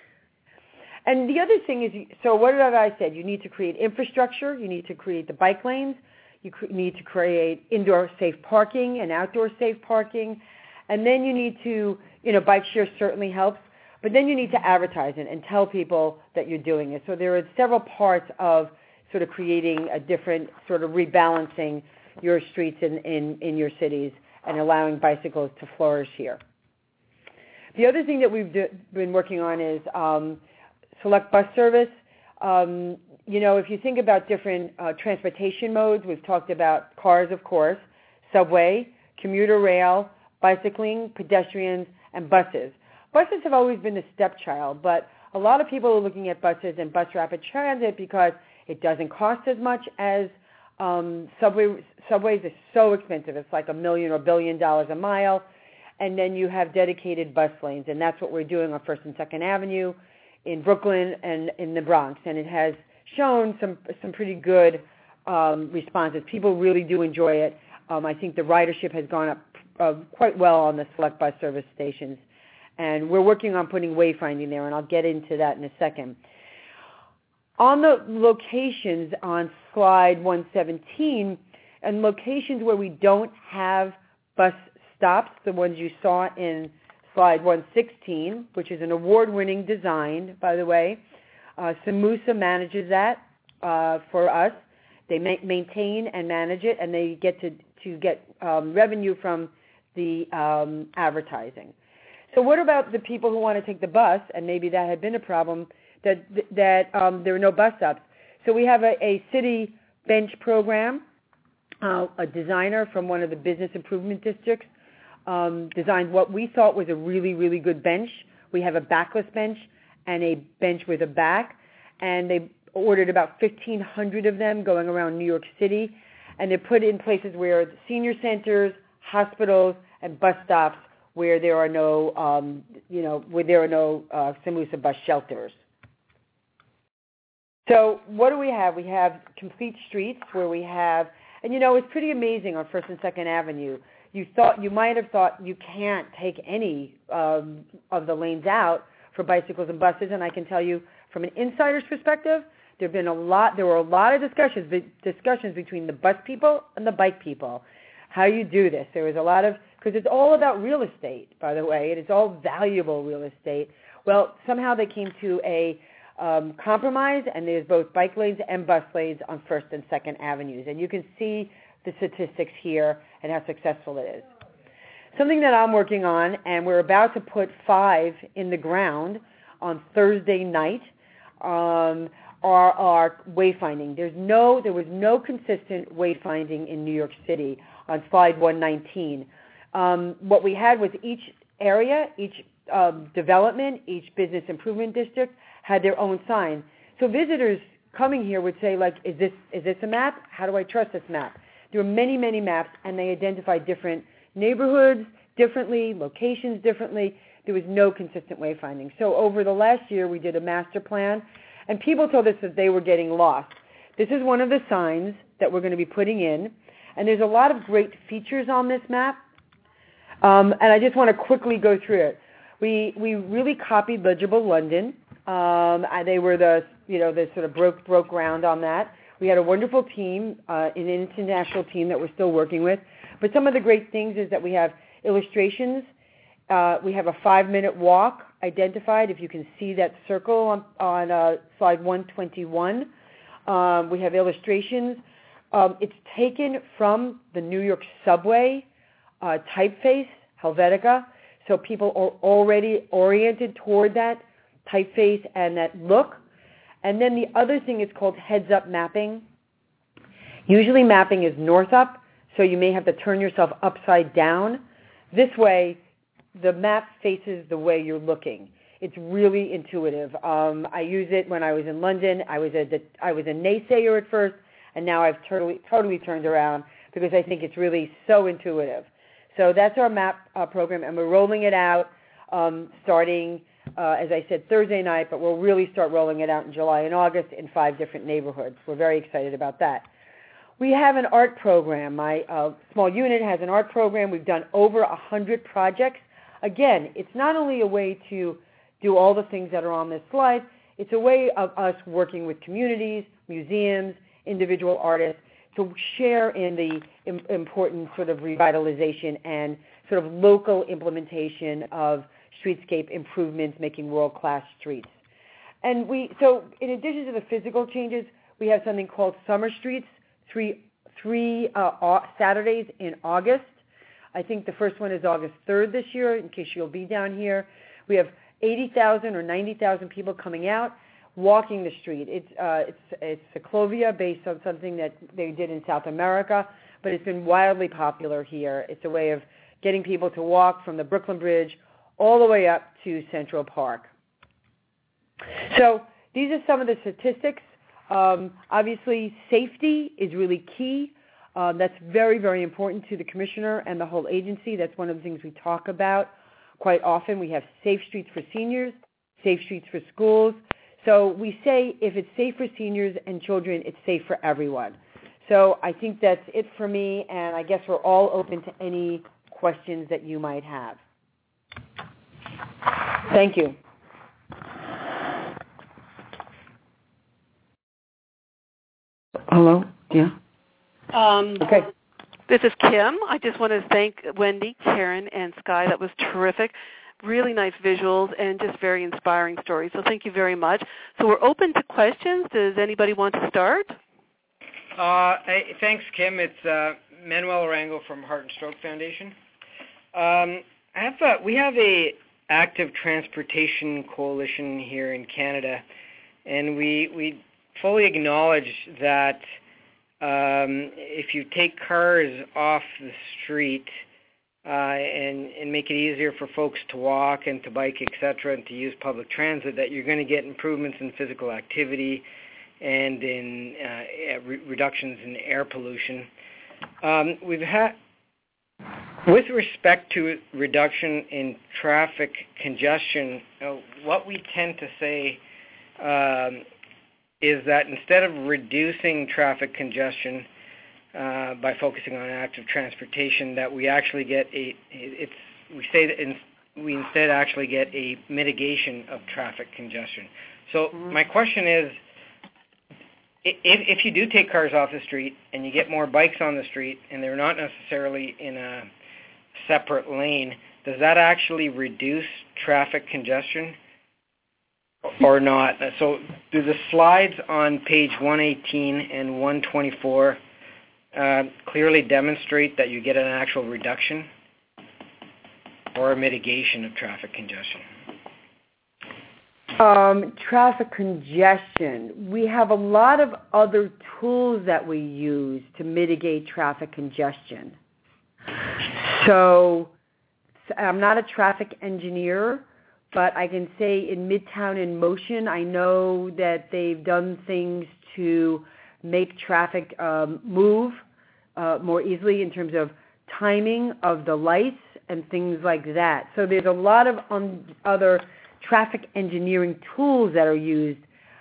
And the other thing is, so what have I said? You need to create infrastructure. You need to create the bike lanes. You need to create indoor safe parking and outdoor safe parking. And then you need to, bike share certainly helps, but then you need to advertise it and tell people that you're doing it. So there are several parts of sort of creating a different sort of rebalancing your streets in your cities and allowing bicycles to flourish here. The other thing that we've been working on is select bus service. If you think about different transportation modes, we've talked about cars, of course, subway, commuter rail, bicycling, pedestrians, and buses. Buses have always been the stepchild, but a lot of people are looking at buses and bus rapid transit because it doesn't cost as much as subways. Subways are so expensive. It's like $1 million or $1 billion a mile. And then you have dedicated bus lanes, and that's what we're doing on 1st and 2nd Avenue in Brooklyn and in the Bronx. And it has shown some pretty good responses. People really do enjoy it. I think the ridership has gone up quite well on the select bus service stations. And we're working on putting wayfinding there, and I'll get into that in a second. On the locations on slide 117, and locations where we don't have bus stops, the ones you saw in slide 116, which is an award-winning design, by the way. Samusa manages that for us. They maintain and manage it, and they get to get revenue from the advertising. So what about the people who want to take the bus, and maybe that had been a problem, that there are no bus stops? So we have a city bench program. A designer from one of the business improvement districts designed what we thought was a really, really good bench. We have a backless bench and a bench with a back, and they ordered about 1,500 of them going around New York City, and they're put in places where senior centers, hospitals, and bus stops where there are no, SAMHSA bus shelters. So what do we have? We have complete streets where we have, and it's pretty amazing on 1st and 2nd Avenue. You might have thought you can't take any of the lanes out for bicycles and buses, and I can tell you from an insider's perspective, there were a lot of discussions between the bus people and the bike people. How you do this. There was a lot of, because it's all about real estate, by the way, and it's all valuable real estate. Well, somehow they came to a compromise, and there's both bike lanes and bus lanes on 1st and 2nd Avenues, and you can see the statistics here and how successful it is. Something that I'm working on, and we're about to put 5 in the ground on Thursday night, are our wayfinding. There was no consistent wayfinding in New York City on slide 119. What we had was each area, each development, each business improvement district had their own sign. So visitors coming here would say, like, is this a map? How do I trust this map? There were many, many maps, and they identified different neighborhoods differently, locations differently. There was no consistent wayfinding. So over the last year, we did a master plan, and people told us that they were getting lost. This is one of the signs that we're going to be putting in, and there's a lot of great features on this map, and I just want to quickly go through it. We really copied Legible London. They were they sort of broke ground on that. We had a wonderful team, an international team that we're still working with. But some of the great things is that we have illustrations. We have a 5-minute walk identified. If you can see that circle on slide 121, we have illustrations. It's taken from the New York subway typeface, Helvetica, so people are already oriented toward that typeface and that look. And then the other thing is called heads-up mapping. Usually mapping is north up, so you may have to turn yourself upside down. This way, the map faces the way you're looking. It's really intuitive. I used it when I was in London. I was a naysayer at first, and now I've totally turned around because I think it's really so intuitive. So that's our map program, and we're rolling it out starting, as I said, Thursday night, but we'll really start rolling it out in July and August in 5 different neighborhoods. We're very excited about that. We have an art program. My small unit has an art program. We've done over 100 projects. Again, it's not only a way to do all the things that are on this slide, it's a way of us working with communities, museums, individual artists to share in the important sort of revitalization and sort of local implementation of streetscape improvements, making world-class streets. And so in addition to the physical changes, we have something called Summer Streets, three Saturdays in August. I think the first one is August 3rd this year, in case you'll be down here. We have 80,000 or 90,000 people coming out, walking the street. It's Ciclovia, based on something that they did in South America, but it's been wildly popular here. It's a way of getting people to walk from the Brooklyn Bridge all the way up to Central Park. So these are some of the statistics. Obviously, safety is really key. That's very, very important to the commissioner and the whole agency. That's one of the things we talk about quite often. We have safe streets for seniors, safe streets for schools. So we say if it's safe for seniors and children, it's safe for everyone. So I think that's it for me, and I guess we're all open to any questions that you might have. Thank you. Hello? Yeah? Okay. This is Kim. I just want to thank Wendy, Karen, and Sky. That was terrific. Really nice visuals and just very inspiring stories. So thank you very much. So we're open to questions. Does anybody want to start? Thanks, Kim. It's Manuel Arango from Heart and Stroke Foundation. We have a active transportation coalition here in Canada, and we fully acknowledge that if you take cars off the street and make it easier for folks to walk and to bike, etc., and to use public transit, that you're going to get improvements in physical activity and in reductions in air pollution. With respect to reduction in traffic congestion, what we tend to say is that instead of reducing traffic congestion by focusing on active transportation, that we actually get we instead actually get a mitigation of traffic congestion. So my question is, if you do take cars off the street and you get more bikes on the street and they're not necessarily in a separate lane, does that actually reduce traffic congestion or not? So do the slides on page 118 and 124 clearly demonstrate that you get an actual reduction or a mitigation of traffic congestion? Traffic congestion. We have a lot of other tools that we use to mitigate traffic congestion. So I'm not a traffic engineer, but I can say in Midtown in Motion, I know that they've done things to make traffic move more easily in terms of timing of the lights and things like that. So there's a lot of other traffic engineering tools that are used.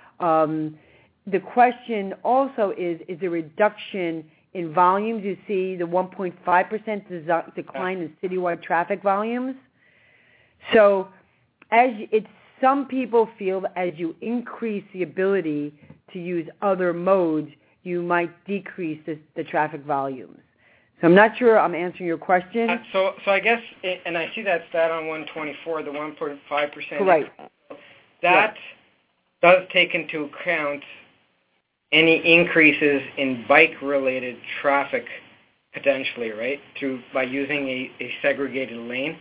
The question also is a reduction in volumes. You see the 1.5% decline in citywide traffic volumes. So some people feel that as you increase the ability to use other modes, you might decrease the traffic volumes. So I'm not sure I'm answering your question. So I guess, and I see that stat on 124, the 1.5%. Right. That does take into account any increases in bike-related traffic potentially, right, by using a segregated lane.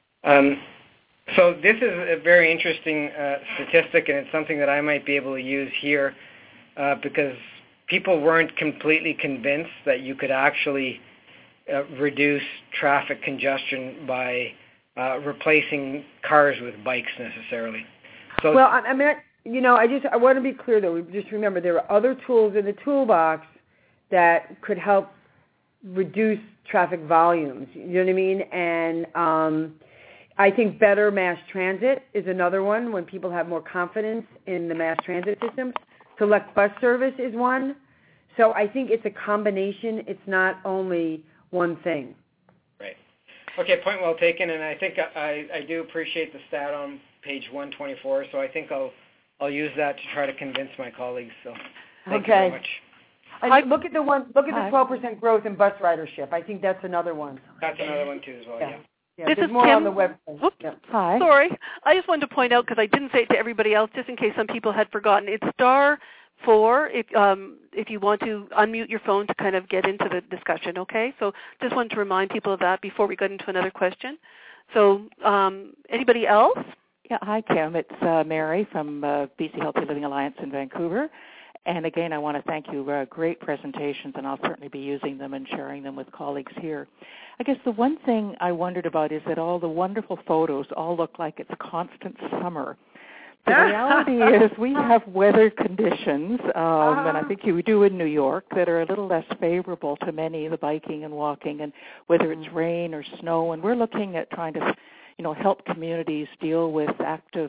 So this is a very interesting statistic, and it's something that I might be able to use here because people weren't completely convinced that you could actually reduce traffic congestion by replacing cars with bikes necessarily. So, well, I mean, I want to be clear though. Just remember there are other tools in the toolbox that could help reduce traffic volumes. You know what I mean? And I think better mass transit is another one when people have more confidence in the mass transit systems. Select bus service is one. So I think it's a combination. It's not only one thing. Right. Okay, point well taken. And I think I do appreciate the stat on page 124. So I think I'll use that to try to convince my colleagues. So thank you very much. And look at the 12% growth in bus ridership. I think that's another one. That's another one too as well. Yeah. Yeah, this is more Kim. On the website. Whoops. Yeah. Hi. Sorry. I just wanted to point out, because I didn't say it to everybody else, just in case some people had forgotten. It's *4 if you want to unmute your phone to kind of get into the discussion, okay? So just wanted to remind people of that before we got into another question. So anybody else? Yeah, hi, Kim. It's Mary from BC Healthy Living Alliance in Vancouver. And again, I want to thank you. Great presentations, and I'll certainly be using them and sharing them with colleagues here. I guess the one thing I wondered about is that all the wonderful photos all look like it's constant summer. The reality is we have weather conditions, and I think you do in New York, that are a little less favorable to many, the biking and walking, and whether it's rain or snow. And we're looking at trying to, help communities deal with active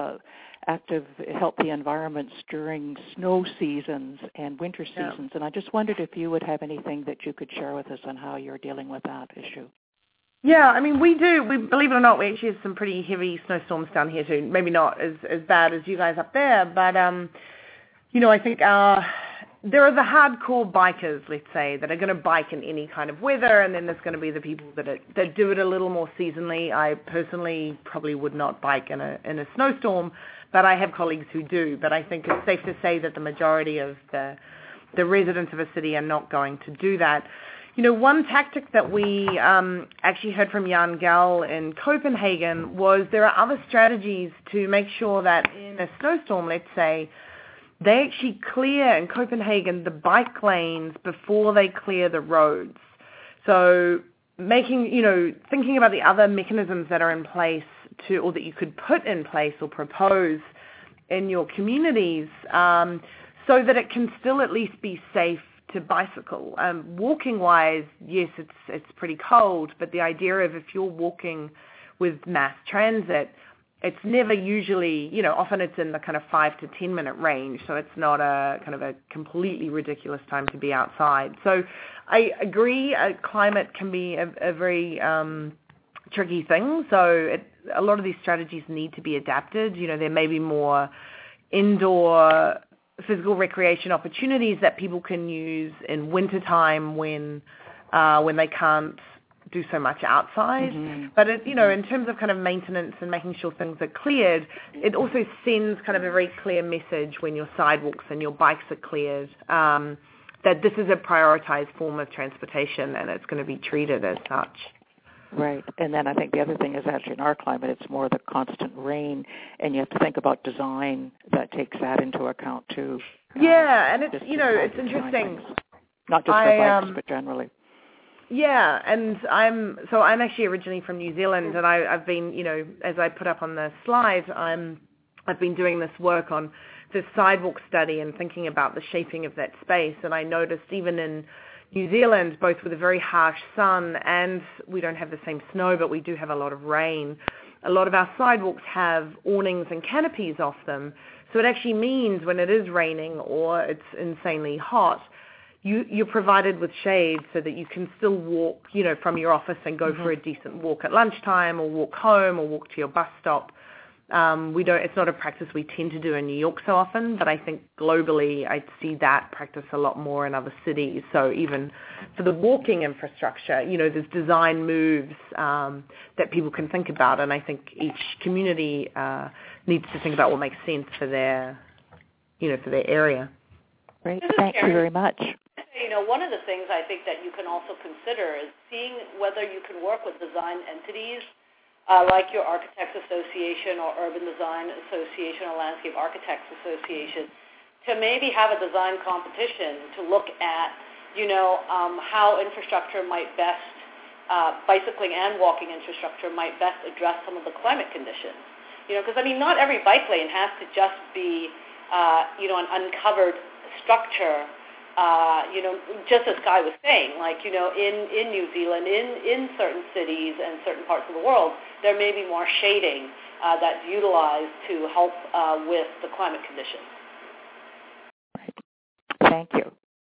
healthy environments during snow seasons and winter seasons. And I just wondered if you would have anything that you could share with us on how you're dealing with that issue. Yeah, I mean, we do. We, believe it or not, we actually have some pretty heavy snowstorms down here too. Maybe not as bad as you guys up there, but, I think there are the hardcore bikers, let's say, that are going to bike in any kind of weather, and then there's going to be the people that do it a little more seasonally. I personally probably would not bike in a snowstorm, but I have colleagues who do. But I think it's safe to say that the majority of the residents of a city are not going to do that. One tactic that we actually heard from Jan Gell in Copenhagen was there are other strategies to make sure that in a snowstorm, let's say, they actually clear in Copenhagen the bike lanes before they clear the roads. So thinking about the other mechanisms that are in place or that you could put in place or propose in your communities so that it can still at least be safe to bicycle. Walking wise, yes, it's pretty cold, but the idea of if you're walking with mass transit, it's never usually, often it's in the kind of 5 to 10 minute range, so it's not a kind of a completely ridiculous time to be outside. So I agree, climate can be a very tricky thing, so a lot of these strategies need to be adapted. There may be more indoor physical recreation opportunities that people can use in wintertime when they can't do so much outside. Mm-hmm. But in terms of kind of maintenance and making sure things are cleared, it also sends kind of a very clear message when your sidewalks and your bikes are cleared, that this is a prioritized form of transportation and it's going to be treated as such. Right. And then I think the other thing is actually in our climate, it's more the constant rain, and you have to think about design that takes that into account too. Yeah, and it's, it's interesting. Things. Not just for bikes, but generally. Yeah, and I'm actually originally from New Zealand, and I've been, as I put up on the slide, I've been doing this work on this sidewalk study and thinking about the shaping of that space, and I noticed even in New Zealand, both with a very harsh sun and we don't have the same snow, but we do have a lot of rain, a lot of our sidewalks have awnings and canopies off them. So it actually means when it is raining or it's insanely hot, you're provided with shade so that you can still walk, from your office and go for a decent walk at lunchtime or walk home or walk to your bus stop. It's not a practice we tend to do in New York so often, but I think globally I see that practice a lot more in other cities. So even for the walking infrastructure, there's design moves that people can think about, and I think each community needs to think about what makes sense for their area. Great, thank you very much. One of the things I think that you can also consider is seeing whether you can work with design entities like your Architects Association or Urban Design Association or Landscape Architects Association to maybe have a design competition to look at, how infrastructure might best, bicycling and walking infrastructure might best address some of the climate conditions. Because, not every bike lane has to just be, an uncovered structure. Just as Sky was saying, in New Zealand, in certain cities and certain parts of the world, there may be more shading that's utilized to help with the climate conditions. Thank you.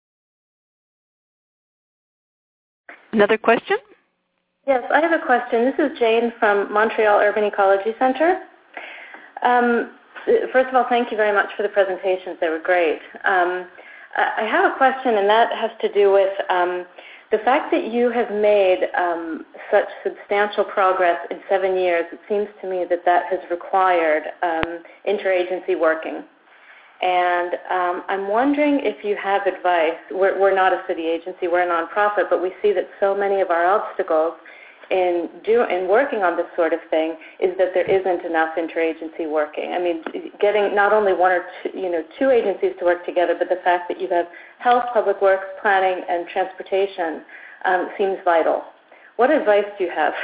Another question? Yes, I have a question. This is Jane from Montreal Urban Ecology Center. First of all, thank you very much for the presentations. They were great. I have a question, and that has to do with the fact that you have made such substantial progress in 7 years. It seems to me that has required interagency working. And I'm wondering if you have advice. We're not a city agency, we're a nonprofit, but we see that so many of our obstacles in working on this sort of thing is that there isn't enough interagency working. Getting not only one or two agencies to work together, but the fact that you have health, public works, planning, and transportation seems vital. What advice do you have?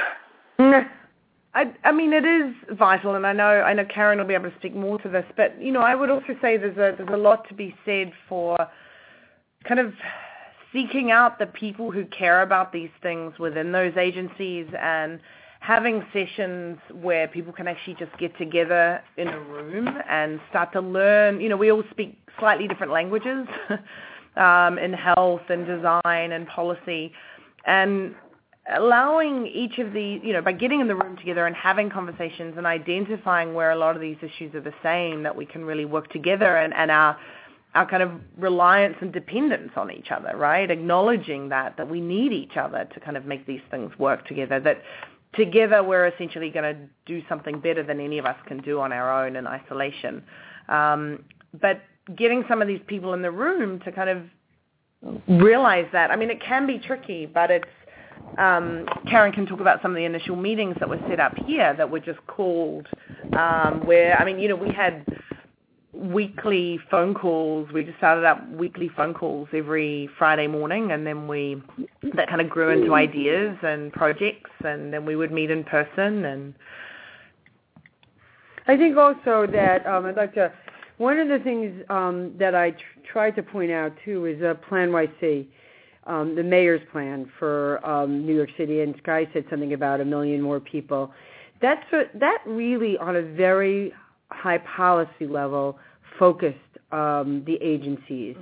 It is vital, and I know Karen will be able to speak more to this, but I would also say there's a lot to be said for kind of seeking out the people who care about these things within those agencies and having sessions where people can actually just get together in a room and start to learn. We all speak slightly different languages in health and design and policy, and allowing each of these, by getting in the room together and having conversations and identifying where a lot of these issues are the same, that we can really work together and our kind of reliance and dependence on each other, right? Acknowledging that we need each other to kind of make these things work together, that together we're essentially going to do something better than any of us can do on our own in isolation. But getting some of these people in the room to kind of realize that, it can be tricky, but it's, Karen can talk about some of the initial meetings that were set up here that were just called, where, we had weekly phone calls. We just started up weekly phone calls every Friday morning, and then that kind of grew into ideas and projects, and then we would meet in person. And I think also that I'd like to One of the things that I tried to point out, too, is Plan YC, the mayor's plan for New York City, and Sky said something about 1 million more people. That really, on a very high policy level, focused the agencies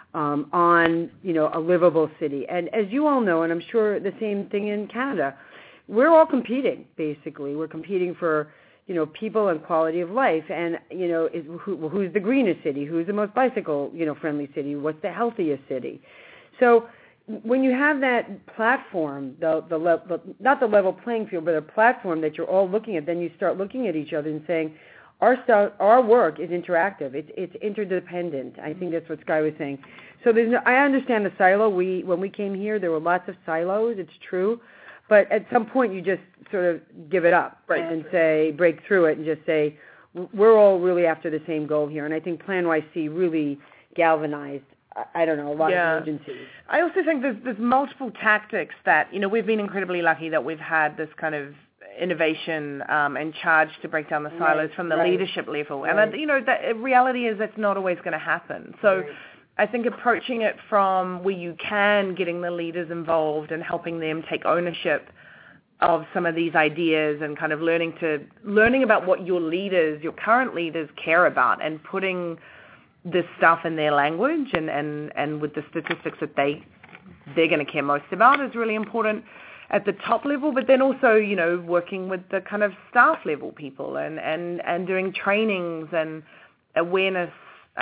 on, a livable city. And as you all know, and I'm sure the same thing in Canada, we're all competing, basically. We're competing for people and quality of life, and who's the greenest city, who's the most bicycle friendly city, what's the healthiest city. So when you have that platform, not the level playing field, but a platform that you're all looking at, then you start looking at each other and saying, our work is interactive. It's interdependent. I think that's what Sky was saying. So I understand the silo. When we came here, there were lots of silos. It's true. But at some point, you just sort of give it up and say, break through it and just say, we're all really after the same goal here. And I think Plan YC really galvanized, a lot of agencies. I also think there's multiple tactics that, we've been incredibly lucky that we've had this kind of innovation and charge to break down the silos from the leadership level. And, the reality is that's not always going to happen. So I think approaching it from where you can, getting the leaders involved and helping them take ownership of some of these ideas and kind of learning about what your current leaders care about, and putting this stuff in their language and with the statistics that they're going to care most about is really important at the top level, but then also, working with the kind of staff level people and doing trainings and awareness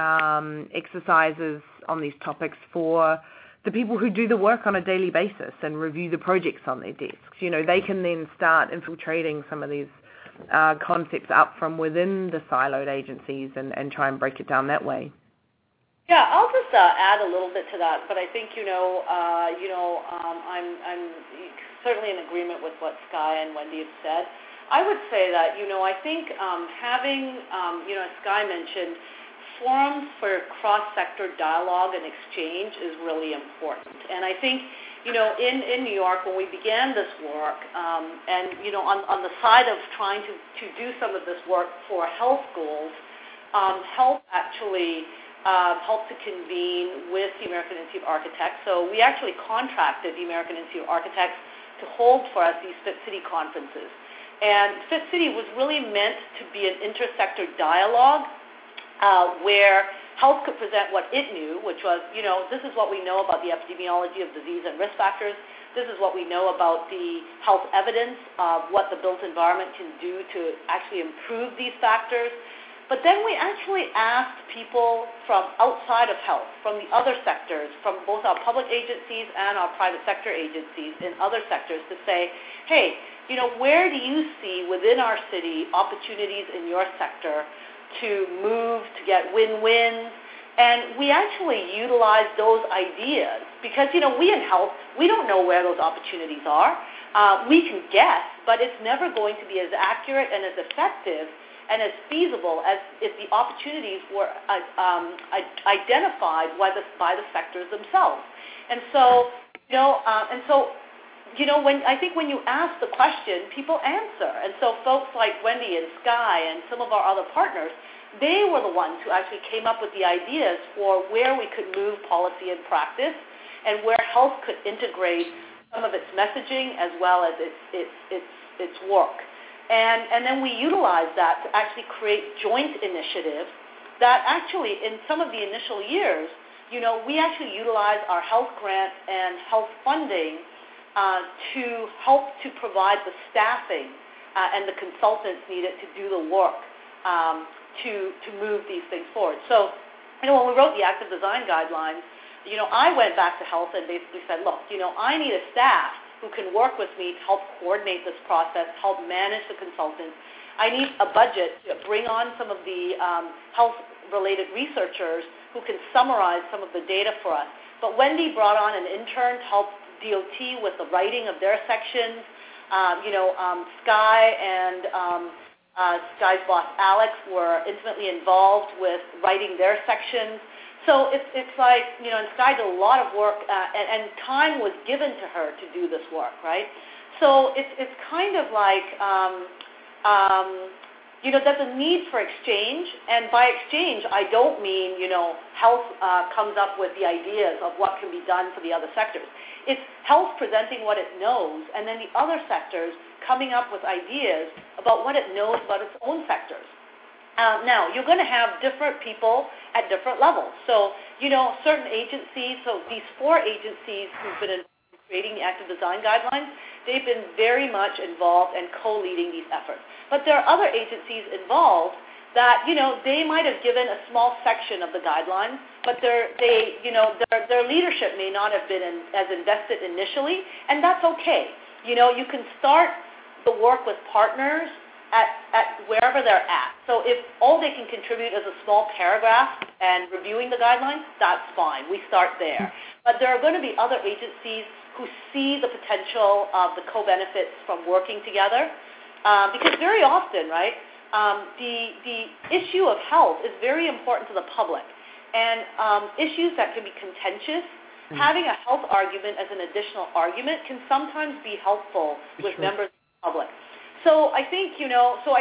exercises on these topics for the people who do the work on a daily basis and review the projects on their desks. They can then start infiltrating some of these concepts up from within the siloed agencies and try and break it down that way. Yeah, I'll just add a little bit to that, but I think I'm certainly in agreement with what Sky and Wendy have said. I would say that I think having as Sky mentioned, forums for cross-sector dialogue and exchange is really important. And I think, in New York, when we began this work, and, on the side of trying to do some of this work for health goals, health actually helped to convene with the American Institute of Architects. So we actually contracted the American Institute of Architects to hold for us these Fit City conferences. And Fit City was really meant to be an intersector dialogue where health could present what it knew, which was, this is what we know about the epidemiology of disease and risk factors. This is what we know about the health evidence of what the built environment can do to actually improve these factors. But then we actually asked people from outside of health, from the other sectors, from both our public agencies and our private sector agencies in other sectors to say, hey, where do you see within our city opportunities in your sector to move, to get win-wins? And we actually utilize those ideas because, we in health, we don't know where those opportunities are. We can guess, but it's never going to be as accurate and as effective and as feasible as if the opportunities were identified by the sectors themselves. And so, when you ask the question, people answer. And so folks like Wendy and Sky and some of our other partners, they were the ones who actually came up with the ideas for where we could move policy and practice and where health could integrate some of its messaging as well as its work. And then we utilized that to actually create joint initiatives that actually in some of the initial years, we actually utilized our health grants and health funding to help to provide the staffing and the consultants needed to do the work to move these things forward. So, when we wrote the active design guidelines, I went back to health and basically said, look, I need a staff who can work with me to help coordinate this process, help manage the consultants. I need a budget to bring on some of the health-related researchers who can summarize some of the data for us. But Wendy brought on an intern to help DOT with the writing of their sections. Sky and Sky's boss, Alex, were intimately involved with writing their sections. So it's like, and Sky did a lot of work, and time was given to her to do this work, right? So it's kind of like, there's a need for exchange, and by exchange, I don't mean, health comes up with the ideas of what can be done for the other sectors. It's health presenting what it knows, and then the other sectors coming up with ideas about what it knows about its own sectors. Now, you're going to have different people at different levels. So, certain agencies, so these 4 agencies who've been involved in creating the active design guidelines, they've been very much involved and co-leading these efforts. But there are other agencies involved that, they might have given a small section of the guidelines, but their leadership may not have been as invested initially, and that's okay. You can start the work with partners at wherever they're at. So if all they can contribute is a small paragraph and reviewing the guidelines, that's fine. We start there. But there are going to be other agencies who see the potential of the co-benefits from working together. Because very often, right, the issue of health is very important to the public. And issues that can be contentious, having a health argument as an additional argument can sometimes be helpful with members of the public. So I think, I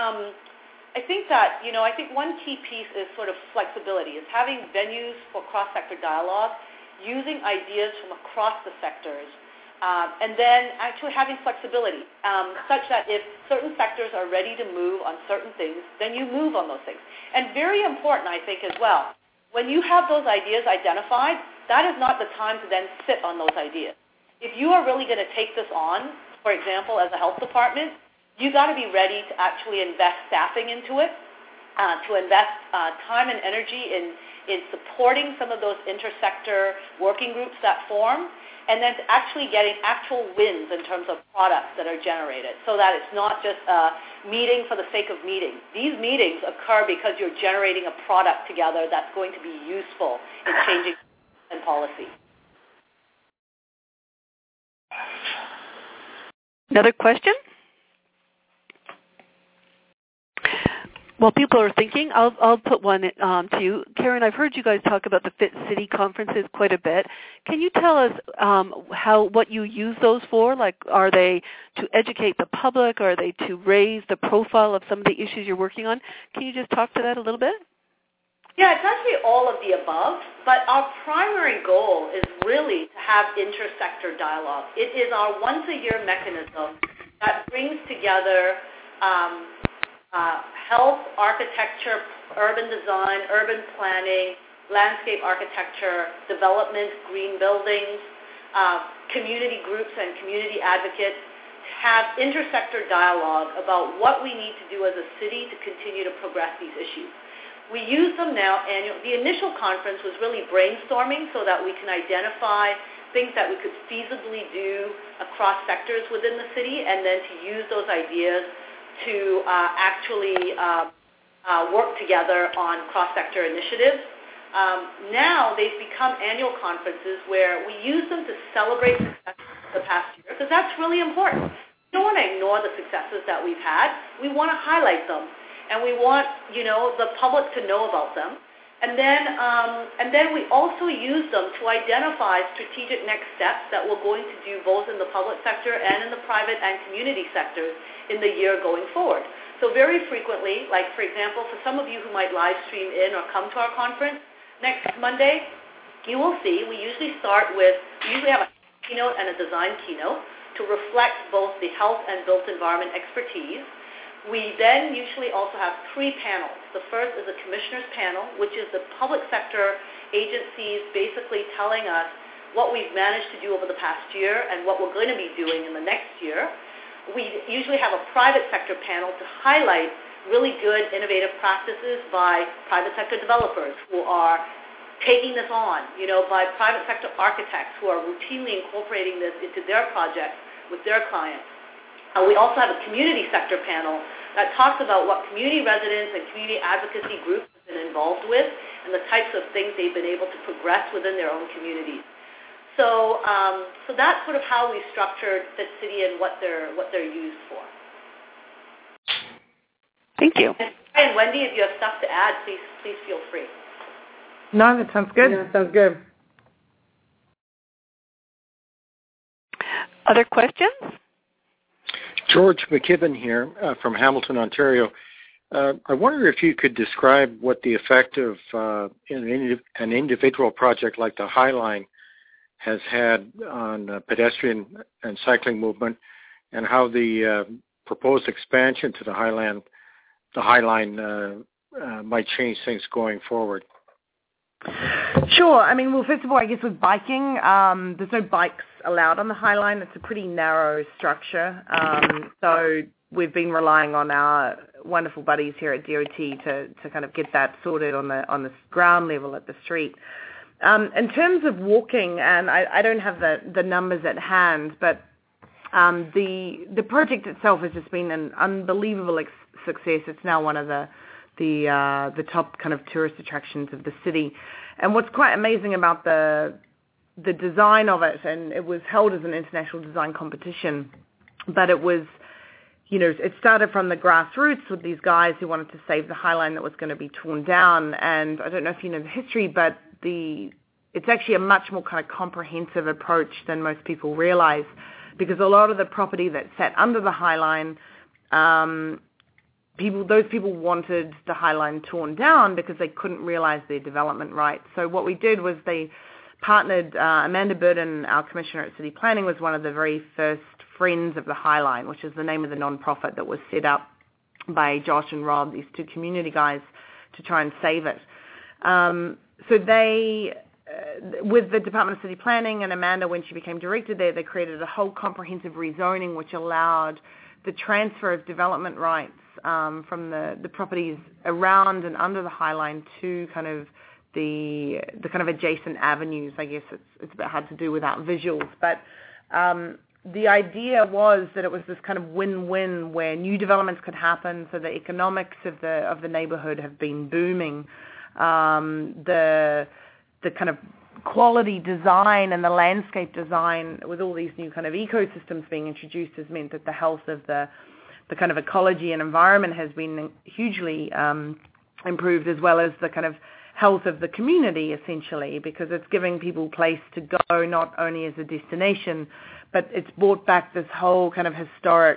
think one key piece is sort of flexibility, is having venues for cross-sector dialogue, using ideas from across the sectors, and then actually having flexibility, such that if certain sectors are ready to move on certain things, then you move on those things. And very important, I think, as well, when you have those ideas identified, that is not the time to then sit on those ideas. If you are really going to take this on, for example, as a health department, you got to be ready to actually invest staffing into it, to invest time and energy in supporting some of those intersector working groups that form, and then to actually getting actual wins in terms of products that are generated, so that it's not just a meeting for the sake of meeting. These meetings occur because you're generating a product together that's going to be useful in changing policy. Another question? While people are thinking, I'll put one to you. Karen, I've heard you guys talk about the Fit City conferences quite a bit. Can you tell us what you use those for? Like, are they to educate the public? Are they to raise the profile of some of the issues you're working on? Can you just talk to that a little bit? Yeah, it's actually all of the above, but our primary goal is really to have intersector dialogue. It is our once-a-year mechanism that brings together health, architecture, urban design, urban planning, landscape architecture, development, green buildings, community groups and community advocates, to have intersector dialogue about what we need to do as a city to continue to progress these issues. We use them now annually. The initial conference was really brainstorming so that we can identify things that we could feasibly do across sectors within the city, and then to use those ideas to actually work together on cross-sector initiatives. Now they've become annual conferences where we use them to celebrate successes of the past year, because that's really important. We don't want to ignore the successes that we've had. We want to highlight them. And we want, the public to know about them. And then we also use them to identify strategic next steps that we're going to do both in the public sector and in the private and community sectors in the year going forward. So very frequently, like for example, for some of you who might live stream in or come to our conference next Monday, you will see we usually have a keynote and a design keynote to reflect both the health and built environment expertise. We then usually also have 3 panels. The first is a commissioner's panel, which is the public sector agencies basically telling us what we've managed to do over the past year and what we're going to be doing in the next year. We usually have a private sector panel to highlight really good innovative practices by private sector developers who are taking this on, by private sector architects who are routinely incorporating this into their projects with their clients. We also have a community sector panel that talks about what community residents and community advocacy groups have been involved with and the types of things they've been able to progress within their own communities. So that's sort of how we structured Fit City and what they're used for. Thank you. And Wendy, if you have stuff to add, please feel free. No, that sounds good. Yeah, sounds good. Other questions? George McKibben here from Hamilton, Ontario. I wonder if you could describe what the effect of an individual project like the High Line has had on pedestrian and cycling movement, and how the proposed expansion to the High Line might change things going forward. Sure. I mean, well, first of all, I guess with biking, there's no bikes allowed on the High Line. It's a pretty narrow structure. So we've been relying on our wonderful buddies here at DOT to kind of get that sorted on the ground level at the street. In terms of walking, and I don't have the numbers at hand, but the project itself has just been an unbelievable success. It's now one of the top kind of tourist attractions of the city. And what's quite amazing about the design of it, and it was held as an international design competition, but it was, it started from the grassroots with these guys who wanted to save the High Line that was going to be torn down. And I don't know if you know the history, but it's actually a much more kind of comprehensive approach than most people realize, because a lot of the property that sat under the High Line, those people wanted the High Line torn down because they couldn't realize their development rights. So what we did was they partnered, Amanda Burden, our commissioner at City Planning, was one of the very first Friends of the High Line, which is the name of the nonprofit that was set up by Josh and Rob, these two community guys, to try and save it. So they, with the Department of City Planning and Amanda, when she became director there, they created a whole comprehensive rezoning which allowed the transfer of development rights from the properties around and under the High Line to kind of the kind of adjacent avenues. I guess it's a bit hard to do without visuals, but the idea was that it was this kind of win-win where new developments could happen, so the economics of the neighborhood have been booming. The kind of quality design and the landscape design with all these new kind of ecosystems being introduced has meant that the health of the kind of ecology and environment has been hugely improved, as well as the kind of health of the community, essentially, because it's giving people a place to go, not only as a destination, but it's brought back this whole kind of historic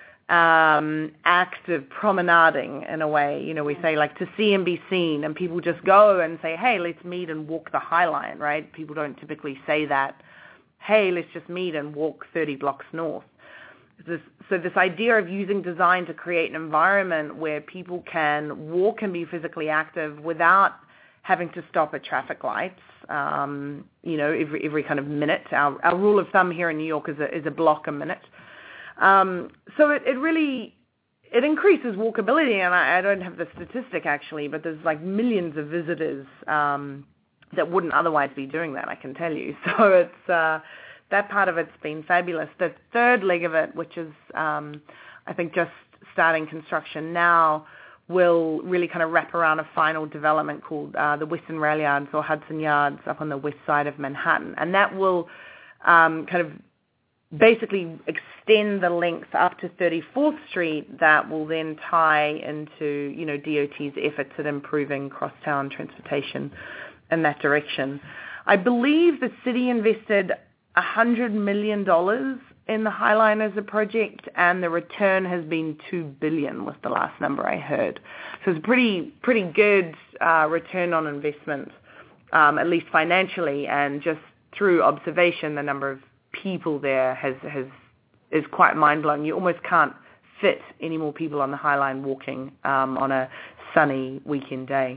act of promenading, in a way. We say, like, to see and be seen, and people just go and say, hey, let's meet and walk the High Line, right? People don't typically say that, hey, let's just meet and walk 30 blocks north. So this idea of using design to create an environment where people can walk and be physically active without having to stop at traffic lights, every kind of minute. Our rule of thumb here in New York is a block a minute. So it really increases walkability, and I don't have the statistic actually, but there's like millions of visitors that wouldn't otherwise be doing that, I can tell you. So it's that part of it's been fabulous. The third leg of it, which is I think just starting construction now, will really kind of wrap around a final development called the Western Rail Yards, or Hudson Yards, up on the west side of Manhattan. And that will kind of basically extend the length up to 34th Street. That will then tie into, DOT's efforts at improving crosstown transportation in that direction. I believe the city invested $100 million in the High Line as a project, and the return has been $2 billion was the last number I heard. So it's a pretty good return on investment, at least financially, and just through observation, the number of people there is quite mind-blowing. You almost can't fit any more people on the High Line walking on a sunny weekend day.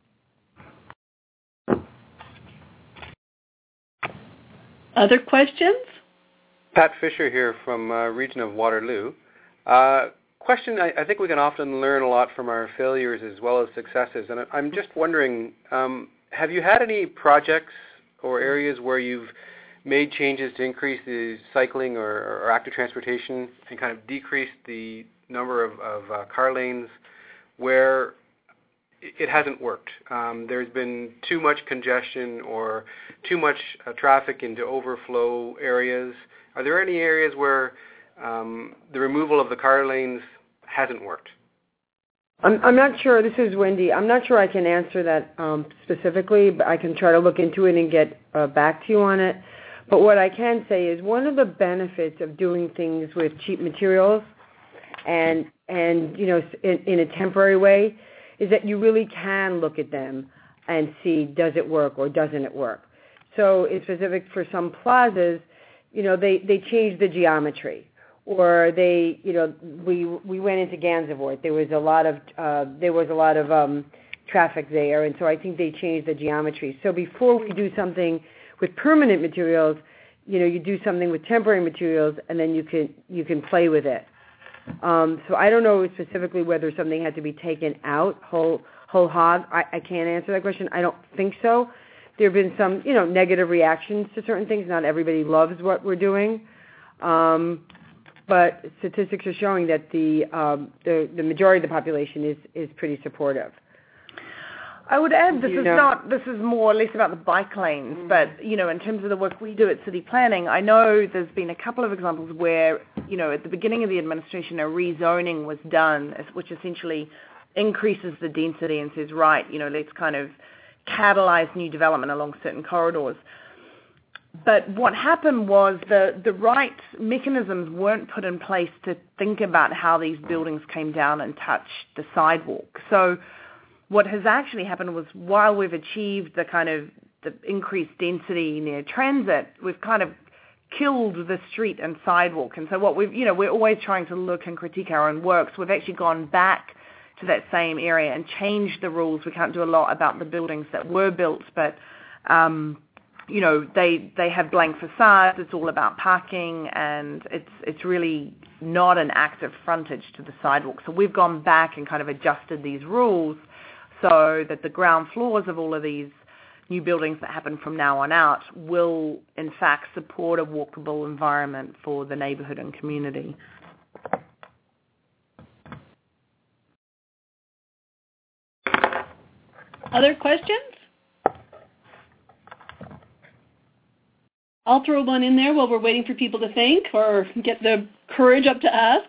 Other questions? Pat Fisher here from region of Waterloo. Question, I think we can often learn a lot from our failures as well as successes. And I'm just wondering, have you had any projects or areas where you've made changes to increase the cycling or active transportation and kind of decrease the number of car lanes where it hasn't worked? There's been too much congestion or too much traffic into overflow areas. Are there any areas where the removal of the car lanes hasn't worked? I'm not sure. This is Wendy. I'm not sure I can answer that specifically, but I can try to look into it and get back to you on it. But what I can say is one of the benefits of doing things with cheap materials and in a temporary way, is that you really can look at them and see, does it work or doesn't it work? So it's specific for some plazas, they changed the geometry, or we went into Gansevoort. There was a lot of traffic there, and so I think they changed the geometry. So before we do something with permanent materials, you do something with temporary materials, and then you can play with it. So I don't know specifically whether something had to be taken out whole hog. I can't answer that question. I don't think so. There have been some, negative reactions to certain things. Not everybody loves what we're doing, but statistics are showing that the majority of the population is pretty supportive. I would add this is more or less about the bike lanes, but, in terms of the work we do at City Planning, I know there's been a couple of examples where, at the beginning of the administration, a rezoning was done, which essentially increases the density and says, right, let's kind of catalyze new development along certain corridors. But what happened was the right mechanisms weren't put in place to think about how these buildings came down and touched the sidewalk. So what has actually happened was, while we've achieved the increased density near transit, we've kind of killed the street and sidewalk. And so what we're always trying to look and critique our own works. We've actually gone back to that same area and changed the rules. We can't do a lot about the buildings that were built, but they have blank facades. It's all about parking, and it's really not an active frontage to the sidewalk. So we've gone back and kind of adjusted these rules so that the ground floors of all of these new buildings that happen from now on out will, in fact, support a walkable environment for the neighborhood and community. Other questions? I'll throw one in there while we're waiting for people to think or get the courage up to ask.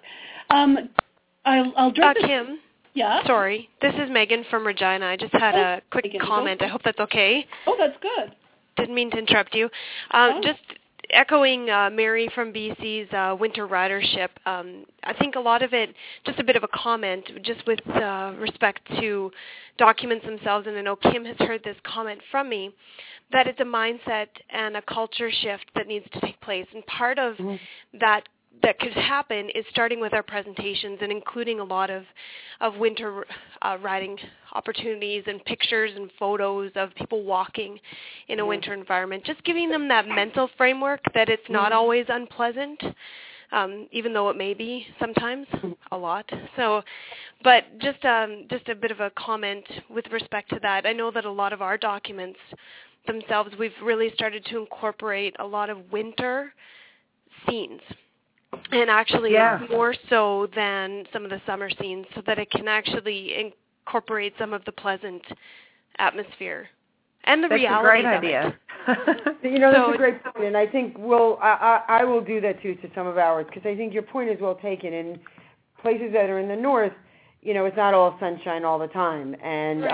I'll drop Kim. Yeah? Sorry. This is Megan from Regina. I just had a quick comment. I hope that's okay. Oh, that's good. Didn't mean to interrupt you. Just echoing Mary from BC's winter ridership, I think a lot of it, just a bit of a comment, just with respect to documents themselves, and I know Kim has heard this comment from me, that it's a mindset and a culture shift that needs to take place. And part of that could happen is starting with our presentations and including a lot of winter riding opportunities and pictures and photos of people walking in a winter environment, just giving them that mental framework that it's not always unpleasant, even though it may be sometimes a lot. So, but just a bit of a comment with respect to that. I know that a lot of our documents themselves, we've really started to incorporate a lot of winter scenes. And actually more so than some of the summer scenes, so that it can actually incorporate some of the pleasant atmosphere and the reality of it. That's a great idea. That's a great point, and I think I will do that too to some of ours, because I think your point is well taken. In places that are in the north, it's not all sunshine all the time, and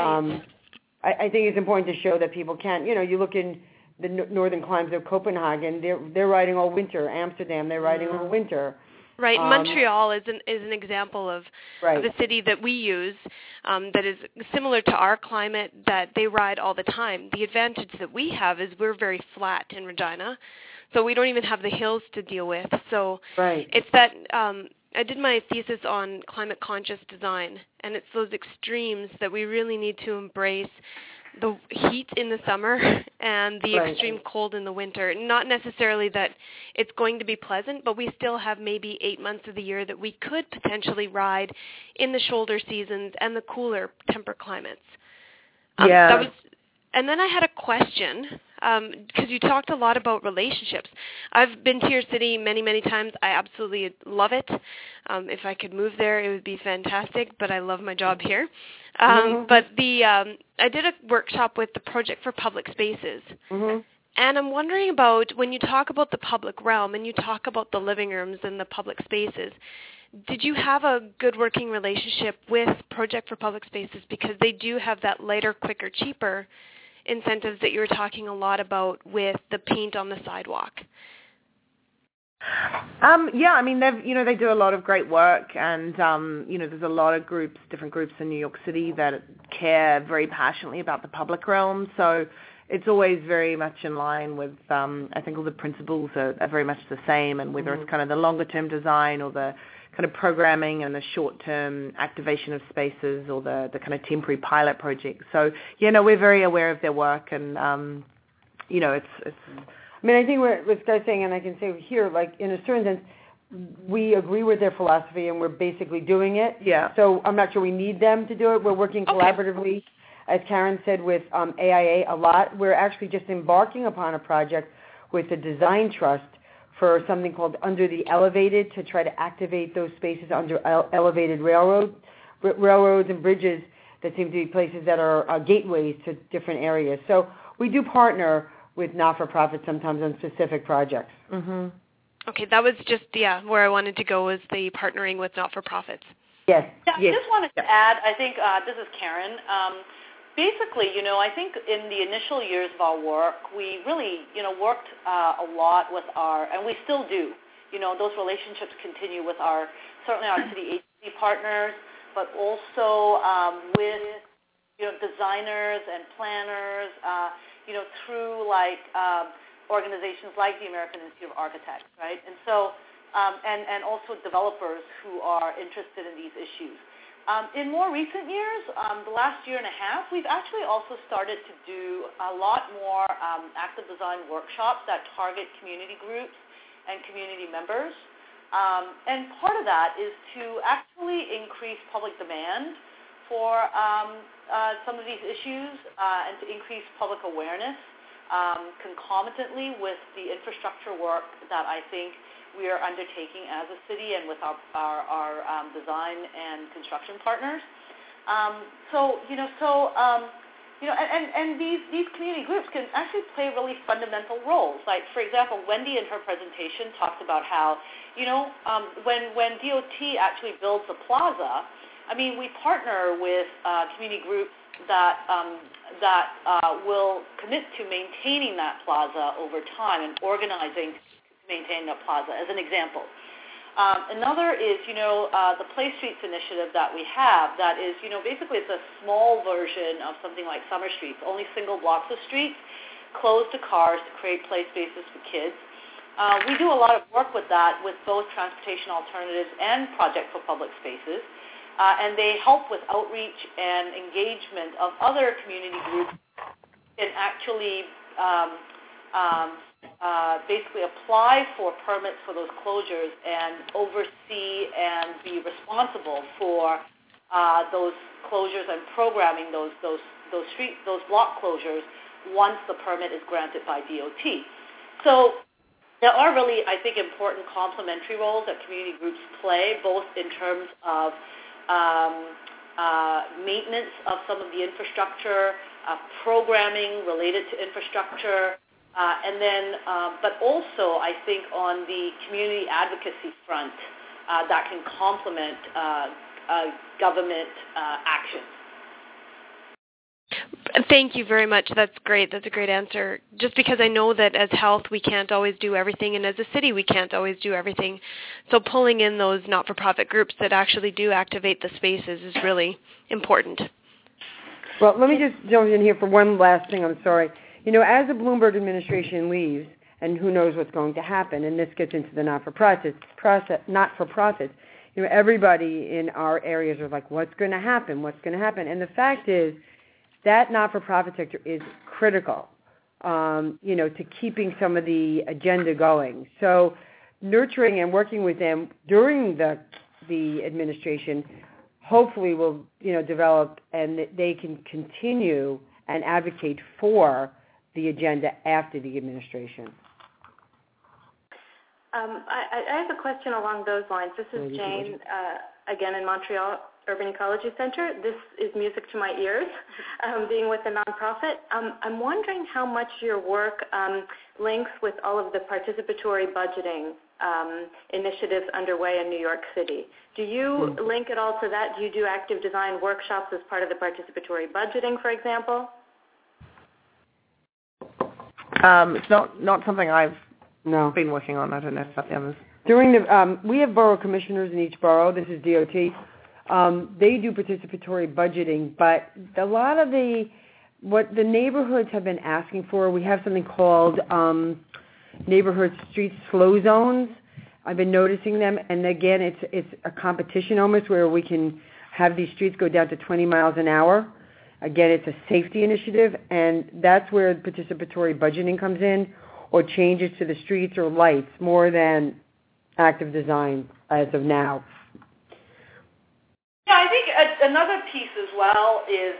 I think it's important to show that people can. You look in the northern climes of Copenhagen, they're riding all winter. Amsterdam, they're riding all winter. Right. Montreal is an example of the city that we use that is similar to our climate, that they ride all the time. The advantage that we have is we're very flat in Regina, so we don't even have the hills to deal with. So it's that I did my thesis on climate conscious design, and it's those extremes that we really need to embrace. The heat in the summer and the extreme cold in the winter. Not necessarily that it's going to be pleasant, but we still have maybe 8 months of the year that we could potentially ride in the shoulder seasons and the cooler temperate climates. And then I had a question, because you talked a lot about relationships. I've been to your city many, many times. I absolutely love it. If I could move there, it would be fantastic, but I love my job here. But I did a workshop with the Project for Public Spaces. And I'm wondering about, when you talk about the public realm and you talk about the living rooms and the public spaces, did you have a good working relationship with Project for Public Spaces? Because they do have that lighter, quicker, cheaper incentives that you were talking a lot about with the paint on the sidewalk. Yeah, I mean, they do a lot of great work, and there's a lot of different groups in New York City that care very passionately about the public realm. So it's always very much in line with, I think all the principles are very much the same, and whether it's kind of the longer-term design or the kind of programming and the short-term activation of spaces or the kind of temporary pilot projects. So, we're very aware of their work, and, it's I mean, I think what Sky's saying, and I can say here, like, in a certain sense, we agree with their philosophy, and we're basically doing it. Yeah. So I'm not sure we need them to do it. We're working collaboratively, as Karen said, with AIA a lot. We're actually just embarking upon a project with the Design Trust for something called Under the Elevated, to try to activate those spaces under elevated railroads and bridges that seem to be places that are gateways to different areas. So we do partner with not-for-profits sometimes on specific projects. Mm-hmm. Okay, that was just, where I wanted to go, was the partnering with not-for-profits. Yes. Yeah, I just wanted to add, I think, this is Karen. Basically, I think in the initial years of our work, we really, worked a lot with and we still do. Those relationships continue with certainly our city agency partners, but also with, designers and planners, through organizations like the American Institute of Architects, right? And so, and also developers who are interested in these issues. In more recent years, the last year and a half, we've actually also started to do a lot more active design workshops that target community groups and community members. And part of that is to actually increase public demand for some of these issues and to increase public awareness concomitantly with the infrastructure work that I think we are undertaking as a city and with our design and construction partners. And these community groups can actually play really fundamental roles. Like, for example, Wendy in her presentation talked about how, when DOT actually builds a plaza, I mean, we partner with community groups that will commit to maintaining that plaza over time and organizing to maintain that plaza, as an example. Another is, the Play Streets initiative that we have that is, basically it's a small version of something like Summer Streets, only single blocks of streets, closed to cars to create play spaces for kids. We do a lot of work with that with both Transportation Alternatives and Project for Public Spaces. And they help with outreach and engagement of other community groups and actually basically apply for permits for those closures and oversee and be responsible for those closures and programming those block closures once the permit is granted by DOT. So there are really, I think, important complementary roles that community groups play, both in terms of maintenance of some of the infrastructure, programming related to infrastructure, and then, but also I think on the community advocacy front that can complement government action. Thank you very much. That's great. That's a great answer. Just because I know that as health we can't always do everything, and as a city we can't always do everything. So pulling in those not-for-profit groups that actually do activate the spaces is really important. Well, let me just jump in here for one last thing. I'm sorry. As the Bloomberg administration leaves, and who knows what's going to happen, and this gets into the not-for-profits, everybody in our areas are like, what's going to happen? What's going to happen? And the fact is, that not-for-profit sector is critical, to keeping some of the agenda going. So nurturing and working with them during the administration hopefully will, develop, and they can continue and advocate for the agenda after the administration. I have a question along those lines. This is Jane, again in Montreal Urban Ecology Center. This is music to my ears, being with a nonprofit. I'm wondering how much your work links with all of the participatory budgeting initiatives underway in New York City. Do you link it all to that? Do you do active design workshops as part of the participatory budgeting, for example? It's not something I've No. been working on. I don't know about the others. During the, we have borough commissioners in each borough. This is DOT. They do participatory budgeting, but a lot of what the neighborhoods have been asking for, we have something called neighborhood street slow zones. I've been noticing them, and again, it's a competition almost where we can have these streets go down to 20 miles an hour. Again, it's a safety initiative, and that's where participatory budgeting comes in, or changes to the streets or lights more than active design as of now. Yeah, I think another piece as well is,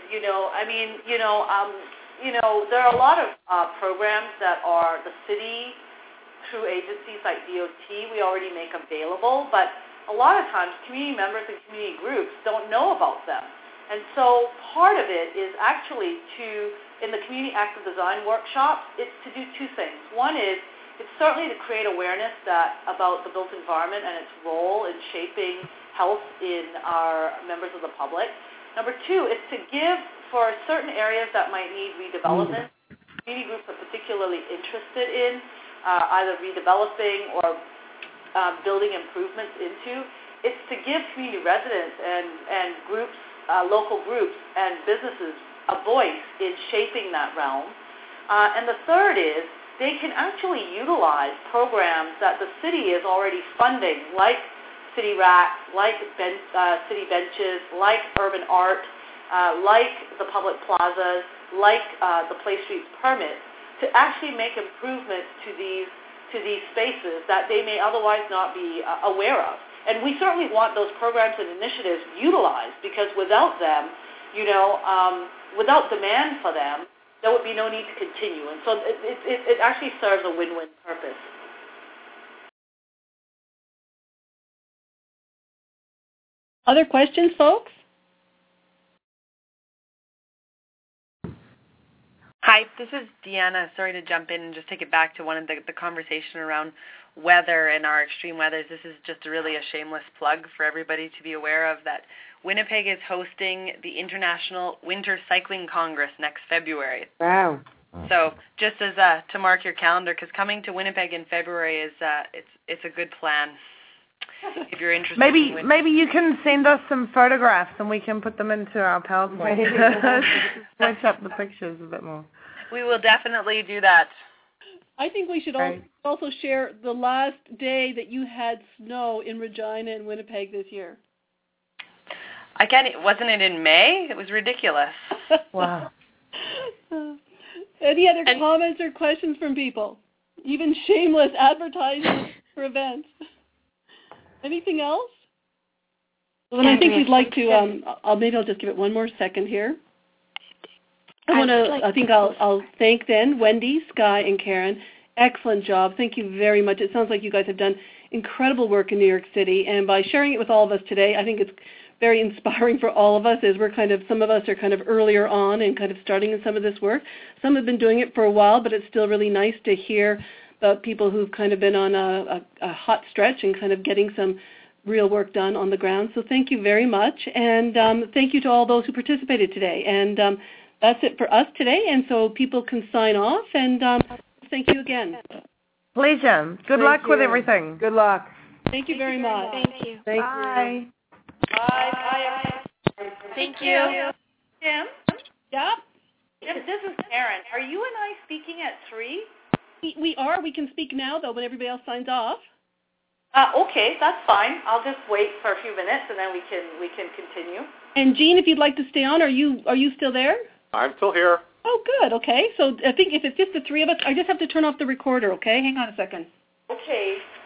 there are a lot of programs that are the city through agencies like DOT we already make available, but a lot of times community members and community groups don't know about them. And so part of it is actually in the community active design workshops, it's to do two things. One is it's certainly to create awareness about the built environment and its role in shaping health in our members of the public. Number two, it's to give for certain areas that might need redevelopment, community groups are particularly interested in either redeveloping or building improvements into. It's to give community residents and groups, local groups and businesses a voice in shaping that realm. And the third is they can actually utilize programs that the city is already funding, like City Racks, like City Benches, like Urban Art, like the public plazas, like the Play Streets permits, to actually make improvements to these spaces that they may otherwise not be aware of. And we certainly want those programs and initiatives utilized, because without them, without demand for them, there would be no need to continue. And so it actually serves a win-win purpose. Other questions, folks? Hi, this is Deanna. Sorry to jump in and just take it back to one of the conversation around weather and our extreme weathers. This is just really a shameless plug for everybody to be aware of that Winnipeg is hosting the International Winter Cycling Congress next February. Wow. So just as to mark your calendar, because coming to Winnipeg in February is it's a good plan if you're interested. Maybe you can send us some photographs and we can put them into our PowerPoint. Switch up the pictures a bit more. We will definitely do that. I think we should also share the last day that you had snow in Regina and Winnipeg this year. Wasn't it in May? It was ridiculous. Wow. Any other comments or questions from people? Even shameless advertising for events. Anything else? Well, then I think we'd like to. Maybe I'll just give it one more second here. I'll thank then Wendy, Sky, and Karen. Excellent job. Thank you very much. It sounds like you guys have done incredible work in New York City, and by sharing it with all of us today, I think it's very inspiring for all of us, as some of us are kind of earlier on and kind of starting in some of this work. Some have been doing it for a while, but it's still really nice to hear about people who've kind of been on a hot stretch and kind of getting some real work done on the ground. So thank you very much, and thank you to all those who participated today. And that's it for us today, and so people can sign off, and thank you again. Pleasure. Good luck with everything. Good luck. Thank you very much. Thank you. Bye. Bye. Thank you. Tim? Yeah? Tim, this is Karen. Are you and I speaking at 3? We are. We can speak now, though, when everybody else signs off. Okay, that's fine. I'll just wait for a few minutes, and then we can continue. And Jean, if you'd like to stay on, are you still there? I'm still here. Oh, good. Okay. So I think if it's just the three of us, I just have to turn off the recorder, okay? Hang on a second. Okay.